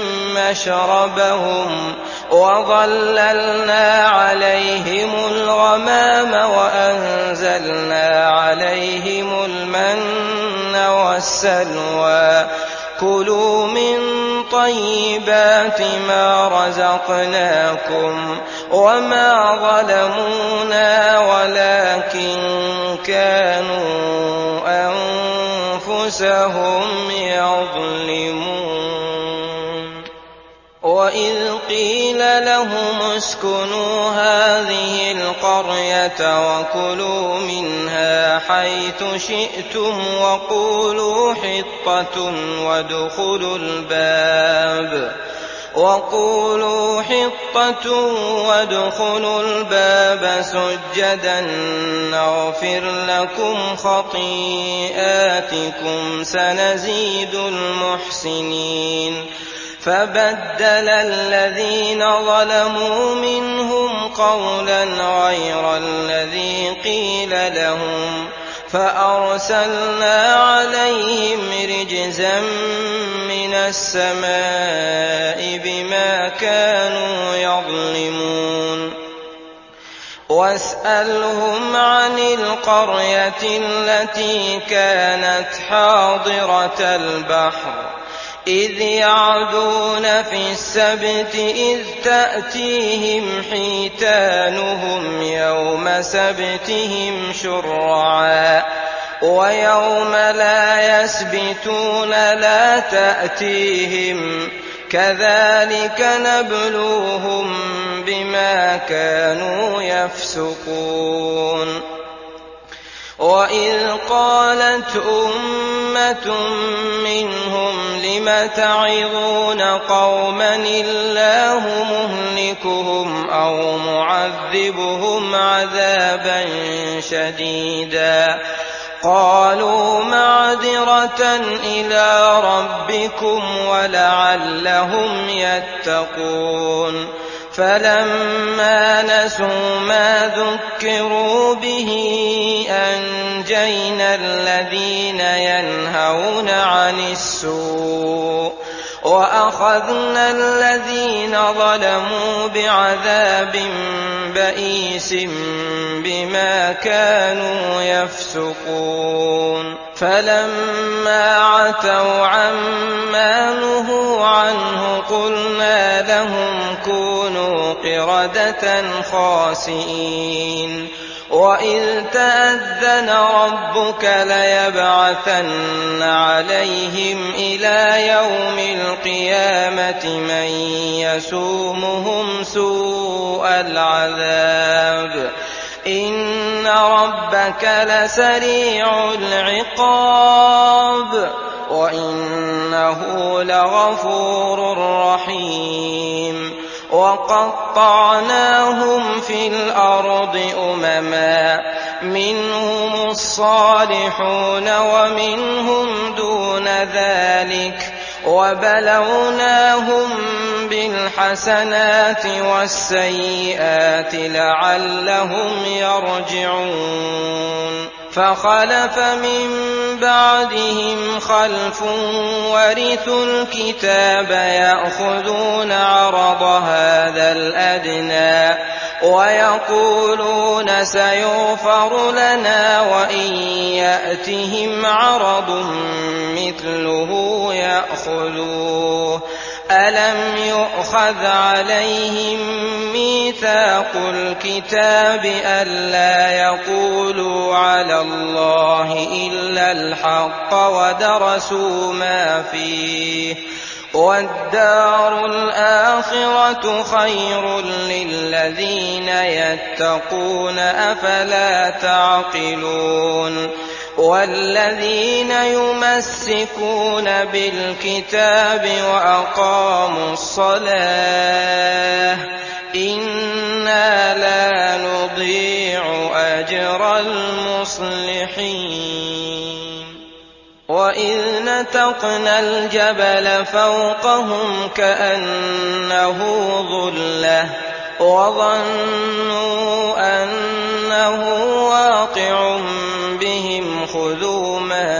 مشربهم وظللنا عليهم الغمام وأنزلنا عليهم المن والسلوى كلوا من طيبات ما رزقناكم وما ظلمونا ولكن كانوا أنفسهم يظلمون وإذ قيل لهم اسكنوا هذه القرية وكلوا منها حيث شئتم وقولوا حطة وادخلوا الباب سجدا نغفر لكم خطيئاتكم سنزيد المحسنين فبدل الذين ظلموا منهم قولا غير الذي قيل لهم فأرسلنا عليهم رجزا من السماء بما كانوا يظلمون واسألهم عن القرية التي كانت حاضرة البحر إذ يعدون في السبت إذ تأتيهم حيتانهم يوم سبتهم شرعا ويوم لا يسبتون لا تأتيهم كذلك نبلوهم بما كانوا يفسقون وإذ قالت أمة منهم لم تعظون قوما الله مهلكهم أو معذبهم عذابا شديدا قالوا معذرة إلى ربكم ولعلهم يتقون فلما نسوا ما ذكروا به أنجينا الذين ينهون عن السوء وأخذنا الذين ظلموا بعذاب بئيس بما كانوا يفسقون فلما عتوا عما نهوا عنه قلنا لهم كونوا قردة خاسئين وإذ تأذن ربك ليبعثن عليهم إلى يوم القيامة من يسومهم سوء العذاب إن ربك لسريع العقاب وإنه لغفور رحيم وقطعناهم في الأرض أمما منهم الصالحون ومنهم دون ذلك وبلوناهم بالحسنات والسيئات لعلهم يرجعون فخلف من بعدهم خلف ورثوا الكتاب يأخذون عرض هذا الأدنى ويقولون سيغفر لنا وإن يأتهم عرض مثله يأخذوه ألم يؤخذ عليهم ميثاق الكتاب ألا يقولوا على الله إلا الحق ودرسوا ما فيه والدار الآخرة خير للذين يتقون أفلا تعقلون والذين يمسكون بالكتاب وأقاموا الصلاة إنا لا نضيع أجر المصلحين وإذ نتقنا الجبل فوقهم كأنه ظلة وظنوا أنه واقع بهم خذوا ما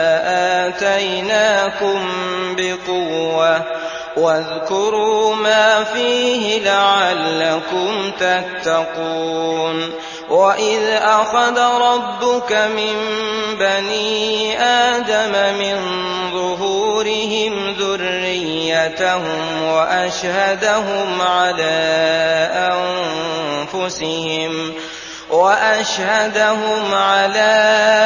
آتيناكم بقوة واذكروا ما فيه لعلكم تتقون وإذ أخذ ربك من بني آدم من ظهورهم ذريتهم وأشهدهم على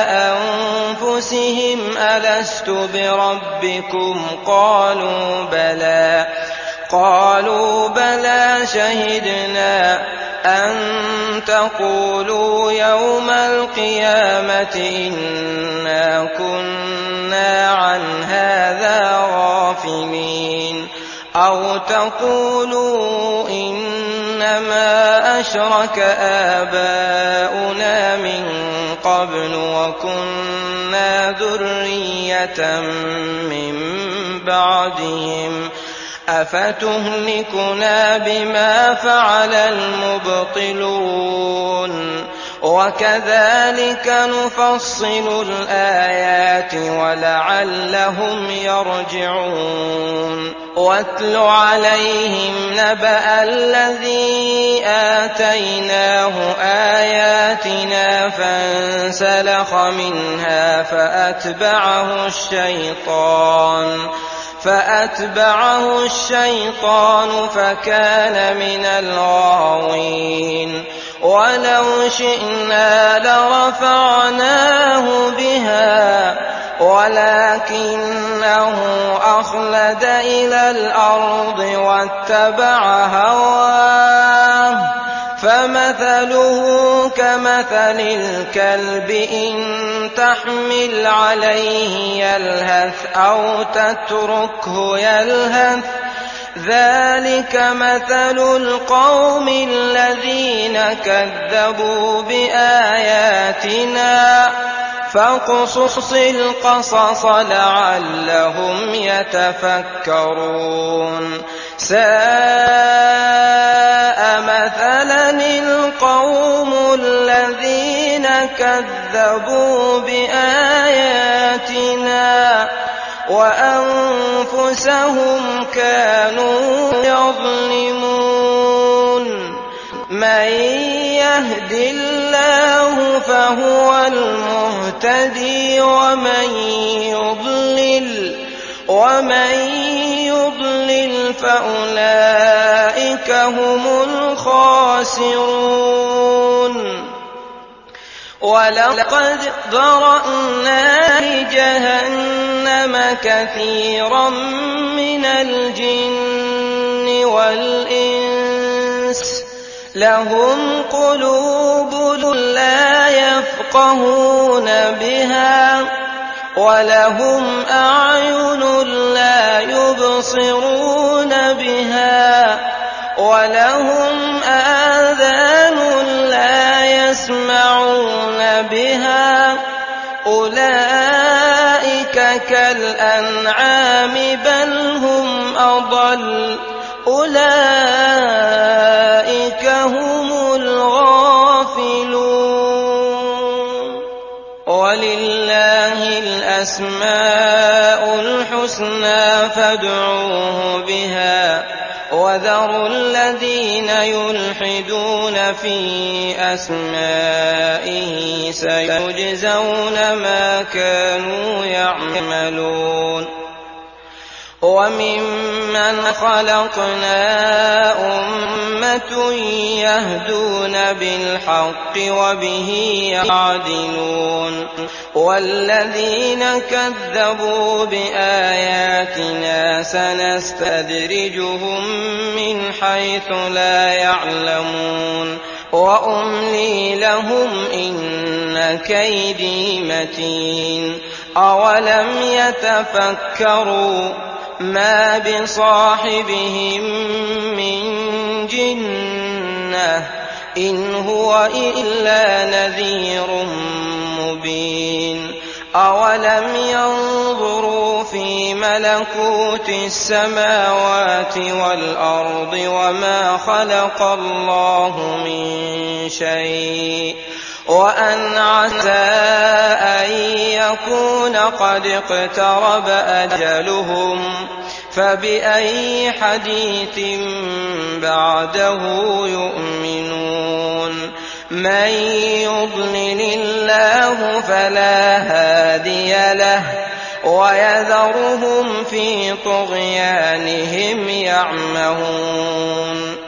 أنفسهم ألست بربكم قالوا بلى شهدنا أن تقولوا يوم القيامة إنا كنا عن هذا غافلين أو تقولوا إنما أشرك آباؤنا من قبل وكنا ذرية من بعدهم أفتهلكنا بما فعل المبطلون وكذلك نفصل الآيات ولعلهم يرجعون واتل عليهم نبأ الذي آتيناه آياتنا فانسلخ منها فأتبعه الشيطان فكان من الغاوين ولو شئنا لرفعناه بها ولكنه أخلد إلى الأرض واتبع هواه فمثله كمثل الكلب إن تحمل عليه يلهث أو تتركه يلهث ذلك مثل القوم الذين كذبوا بآياتنا فاقصص القصص لعلهم يتفكرون ساء مثلا القوم الذين كذبوا بآياتنا وأنفسهم كانوا يظلمون من يهد الله فهو المهتدي ومن يضلل فأولئك هم الخاسرون ولقد ذرأنا لجهنم كثيرا من الجن والإنس لهم قلوب لا يفقهون بها ولهم أعين لا يبصرون بها ولهم آذان لا يسمعون بها أولئك كالأنعام بل هم أضل أولئك هم الغافلون الْأَسْمَاءُ الْحُسْنَىٰ فَادْعُوهُ بِهَا ۖ وَذَرُوا الَّذِينَ يُلْحِدُونَ فِي أَسْمَائِهِ ۖ سَيُجْزَوْنَ مَا كَانُوا يَعْمَلُونَ وَمِمَّنْ خَلَقْنَا أُمَّةٌ يَهْدُونَ بِالْحَقِّ وَبِهِ يَعْدِلُونَ وَالَّذِينَ كَذَّبُوا بِآيَاتِنَا سَنَسْتَدْرِجُهُم مِّنْ حَيْثُ لَا يَعْلَمُونَ وَأُمْلِي لَهُمْ ۚ إِنَّ كَيْدِي مَتِينٌ أَوَلَمْ يَتَفَكَّرُوا مَا بِصَاحِبِهِم مِّن جِنَّةٍ ۚ إِنْ هُوَ إِلَّا نَذِيرٌ مُّبِينٌ أَوَلَمْ يَنظُرُوا فِي مَلَكُوتِ السَّمَاوَاتِ وَالْأَرْضِ وَمَا خَلَقَ اللَّهُ مِن شَيْءٍ وَأَنْ عَسَىٰ أَن يَكُونَ قَدِ اقْتَرَبَ أَجَلُهُمْ ۖ فَبِأَيِّ حَدِيثٍ بَعْدَهُ يُؤْمِنُونَ مَن يُضْلِلِ اللَّهُ فَلَا هَادِيَ لَهُ وَيَذَرُهُمْ فِي طُغْيَانِهِمْ يَعْمَهُونَ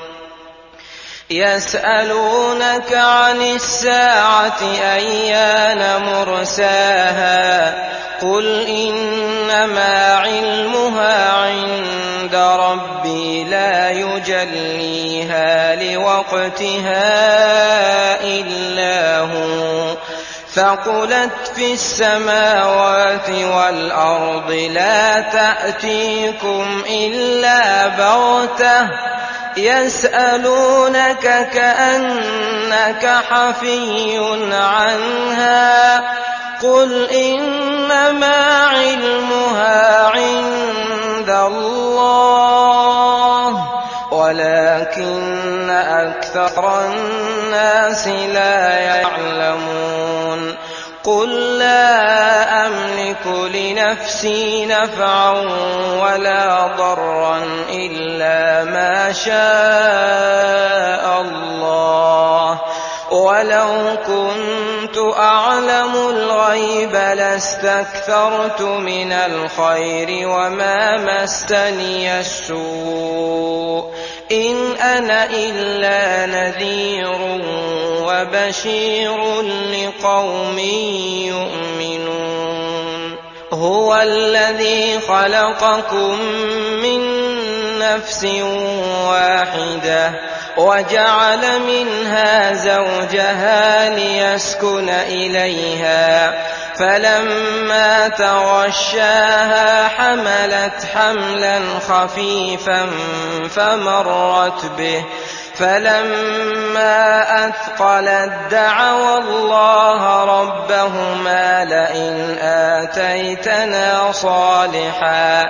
يَسْأَلُونَكَ عَنِ السَّاعَةِ أَيَّانَ مُرْسَاهَا ۖ قُلْ إِنَّمَا عِلْمُهَا عِندَ رَبِّي لَا يُجَلِّيهَا لِوَقْتِهَا إِلَّا هُوَ ثَقُلَتْ فِي السَّمَاوَاتِ وَالْأَرْضِ لَا تَأْتِيكُمْ إِلَّا بَغْتَةً يَسْأَلُونَكَ كَأَنَّكَ حَفِيٌّ عَنْهَا ۖ قُلْ إِنَّمَا عِلْمُهَا عِندَ اللَّهِ وَلَٰكِنَّ أَكْثَرَ النَّاسِ لَا يَعْلَمُونَ قُل لَّا أَمْلِكُ لِنَفْسِي نَفْعًا وَلَا ضَرًّا إِلَّا مَا شَاءَ اللَّهُ ۚ وَلَوْ كُنتُ أَعْلَمُ الْغَيْبَ لَاسْتَكْثَرْتُ مِنَ الْخَيْرِ وَمَا مَسَّنِيَ السُّوءُ ۚ إِنْ أَنَا إِلَّا نَذِيرٌ وَبَشِيرٌ لِّقَوْمٍ يُؤْمِنُونَ هُوَ الَّذِي خَلَقَكُم مِّن نَّفْسٍ وَاحِدَةٍ وَجَعَلَ مِنْهَا زَوْجَهَا لِيَسْكُنَ إِلَيْهَا فَلَمَّا تَغَشَّاهَا حَمَلَتْ حَمْلًا خَفِيفًا فَمَرَّتْ بِهِ فَلَمَّا أَثْقَلَت دَّعَوَا اللَّهَ رَبَّهُمَا لَئِنْ آتَيْتَنَا صَالِحًا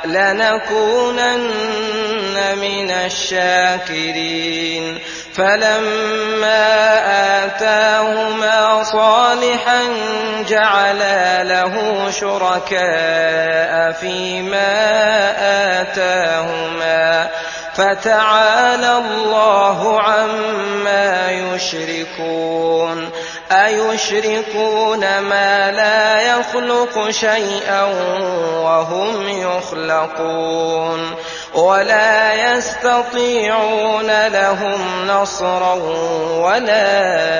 لَّنَكُونَنَّ مِنَ الشَّاكِرِينَ فَلَمَّا آتَاهُمَا صَالِحًا جَعَلَا لَهُ شُرَكَاءَ فِيمَا آتَاهُمَا فَتَعَالَى اللَّهُ عَمَّا يُشْرِكُونَ أَيُشْرِكُونَ مَا لَا يَخْلُقُ شَيْئًا وَهُمْ يُخْلَقُونَ وَلَا يَسْتَطِيعُونَ لَهُمْ نَصْرًا وَلَا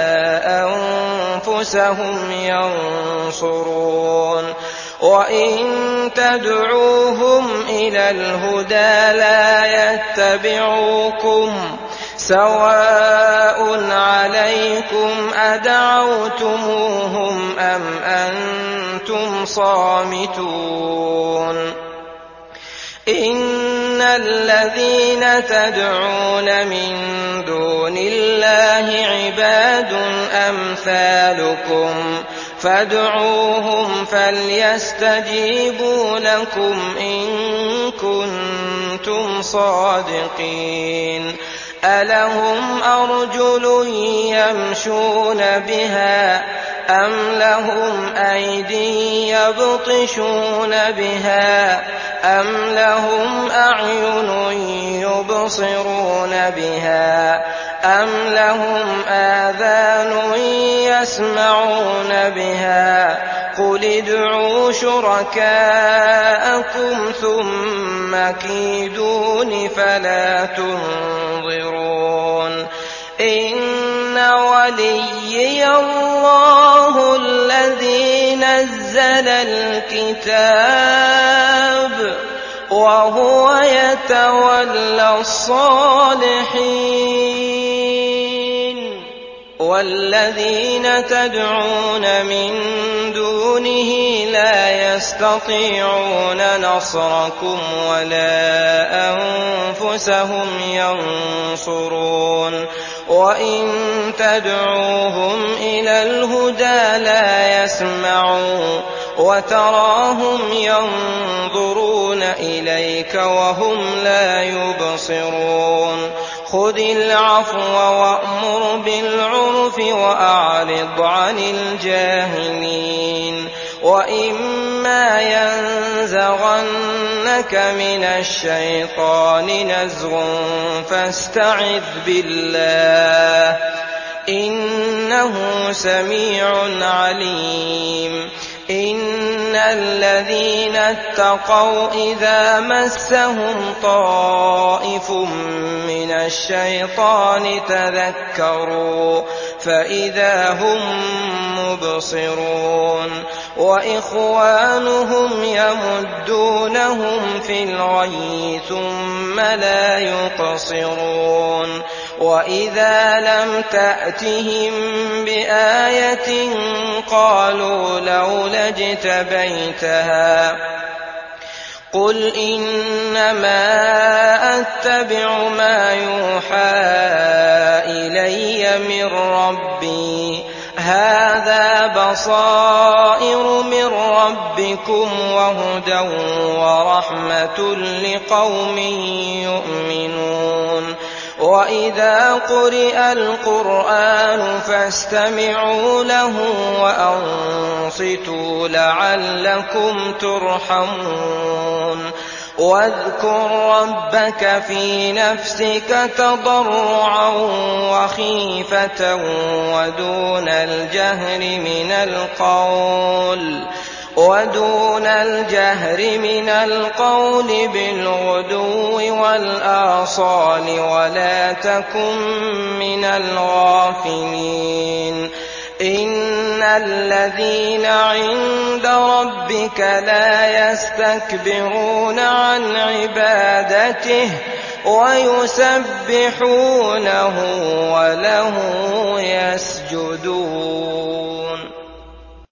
أَنفُسَهُمْ يَنصُرُونَ وَإِن تَدْعُوهُمْ إِلَى الْهُدَىٰ لَا يَتَّبِعُوكُمْ سَوَاءٌ عَلَيْكُمْ أَدَعَوْتُمُوهُمْ أَمْ أَنتُمْ صَامِتُونَ إِنَّ الَّذِينَ تَدْعُونَ مِن دُونِ اللَّهِ عِبَادٌ أَمْثَالُكُمْ فَادْعُوهُمْ فَلْيَسْتَجِيبُوا لَكُمْ إِن كُنتُمْ صَادِقِينَ أَلَهُمْ أَرْجُلٌ يَمْشُونَ بِهَا أم لهم أيدي يبطشون بها أم لهم أعين يبصرون بها أم لهم آذان يسمعون بها قل ادعوا شركاءكم ثم كيدون فلا تنظرون إن وليي الله الذي نزل الكتاب وهو يتولى الصالحين والذين تدعون من دونه لا يستطيعون نصركم ولا أنفسهم ينصرون وإن تدعوهم إلى الهدى لا يسمعون وتراهم ينظرون إليك وهم لا يبصرون خذ العفو وأمر بالعرف وأعرض عن الجاهلين وإما ينزغنك من الشيطان نزغ فاستعذ بالله إنه سميع عليم إن الذين اتقوا إذا مسهم طائف من الشيطان تذكروا فإذا هم مبصرون وإخوانهم يمدونهم في الغي ثم لا يقصرون وإذا لم تأتهم بآية قالوا لولا اجتبيتها قل إنما أتبع ما يوحى إلي من ربي هذا بصائر من ربكم وهدى ورحمة لقوم يؤمنون وإذا قرئ القرآن فاستمعوا له وأنصتوا لعلكم ترحمون واذكر ربك في نفسك تضرعا وخيفة ودون الجهر من القول بالغدو والآصال ولا تكن من الغافلين إن الذين عند ربك لا يستكبرون عن عبادته ويسبحونه وله يسجدون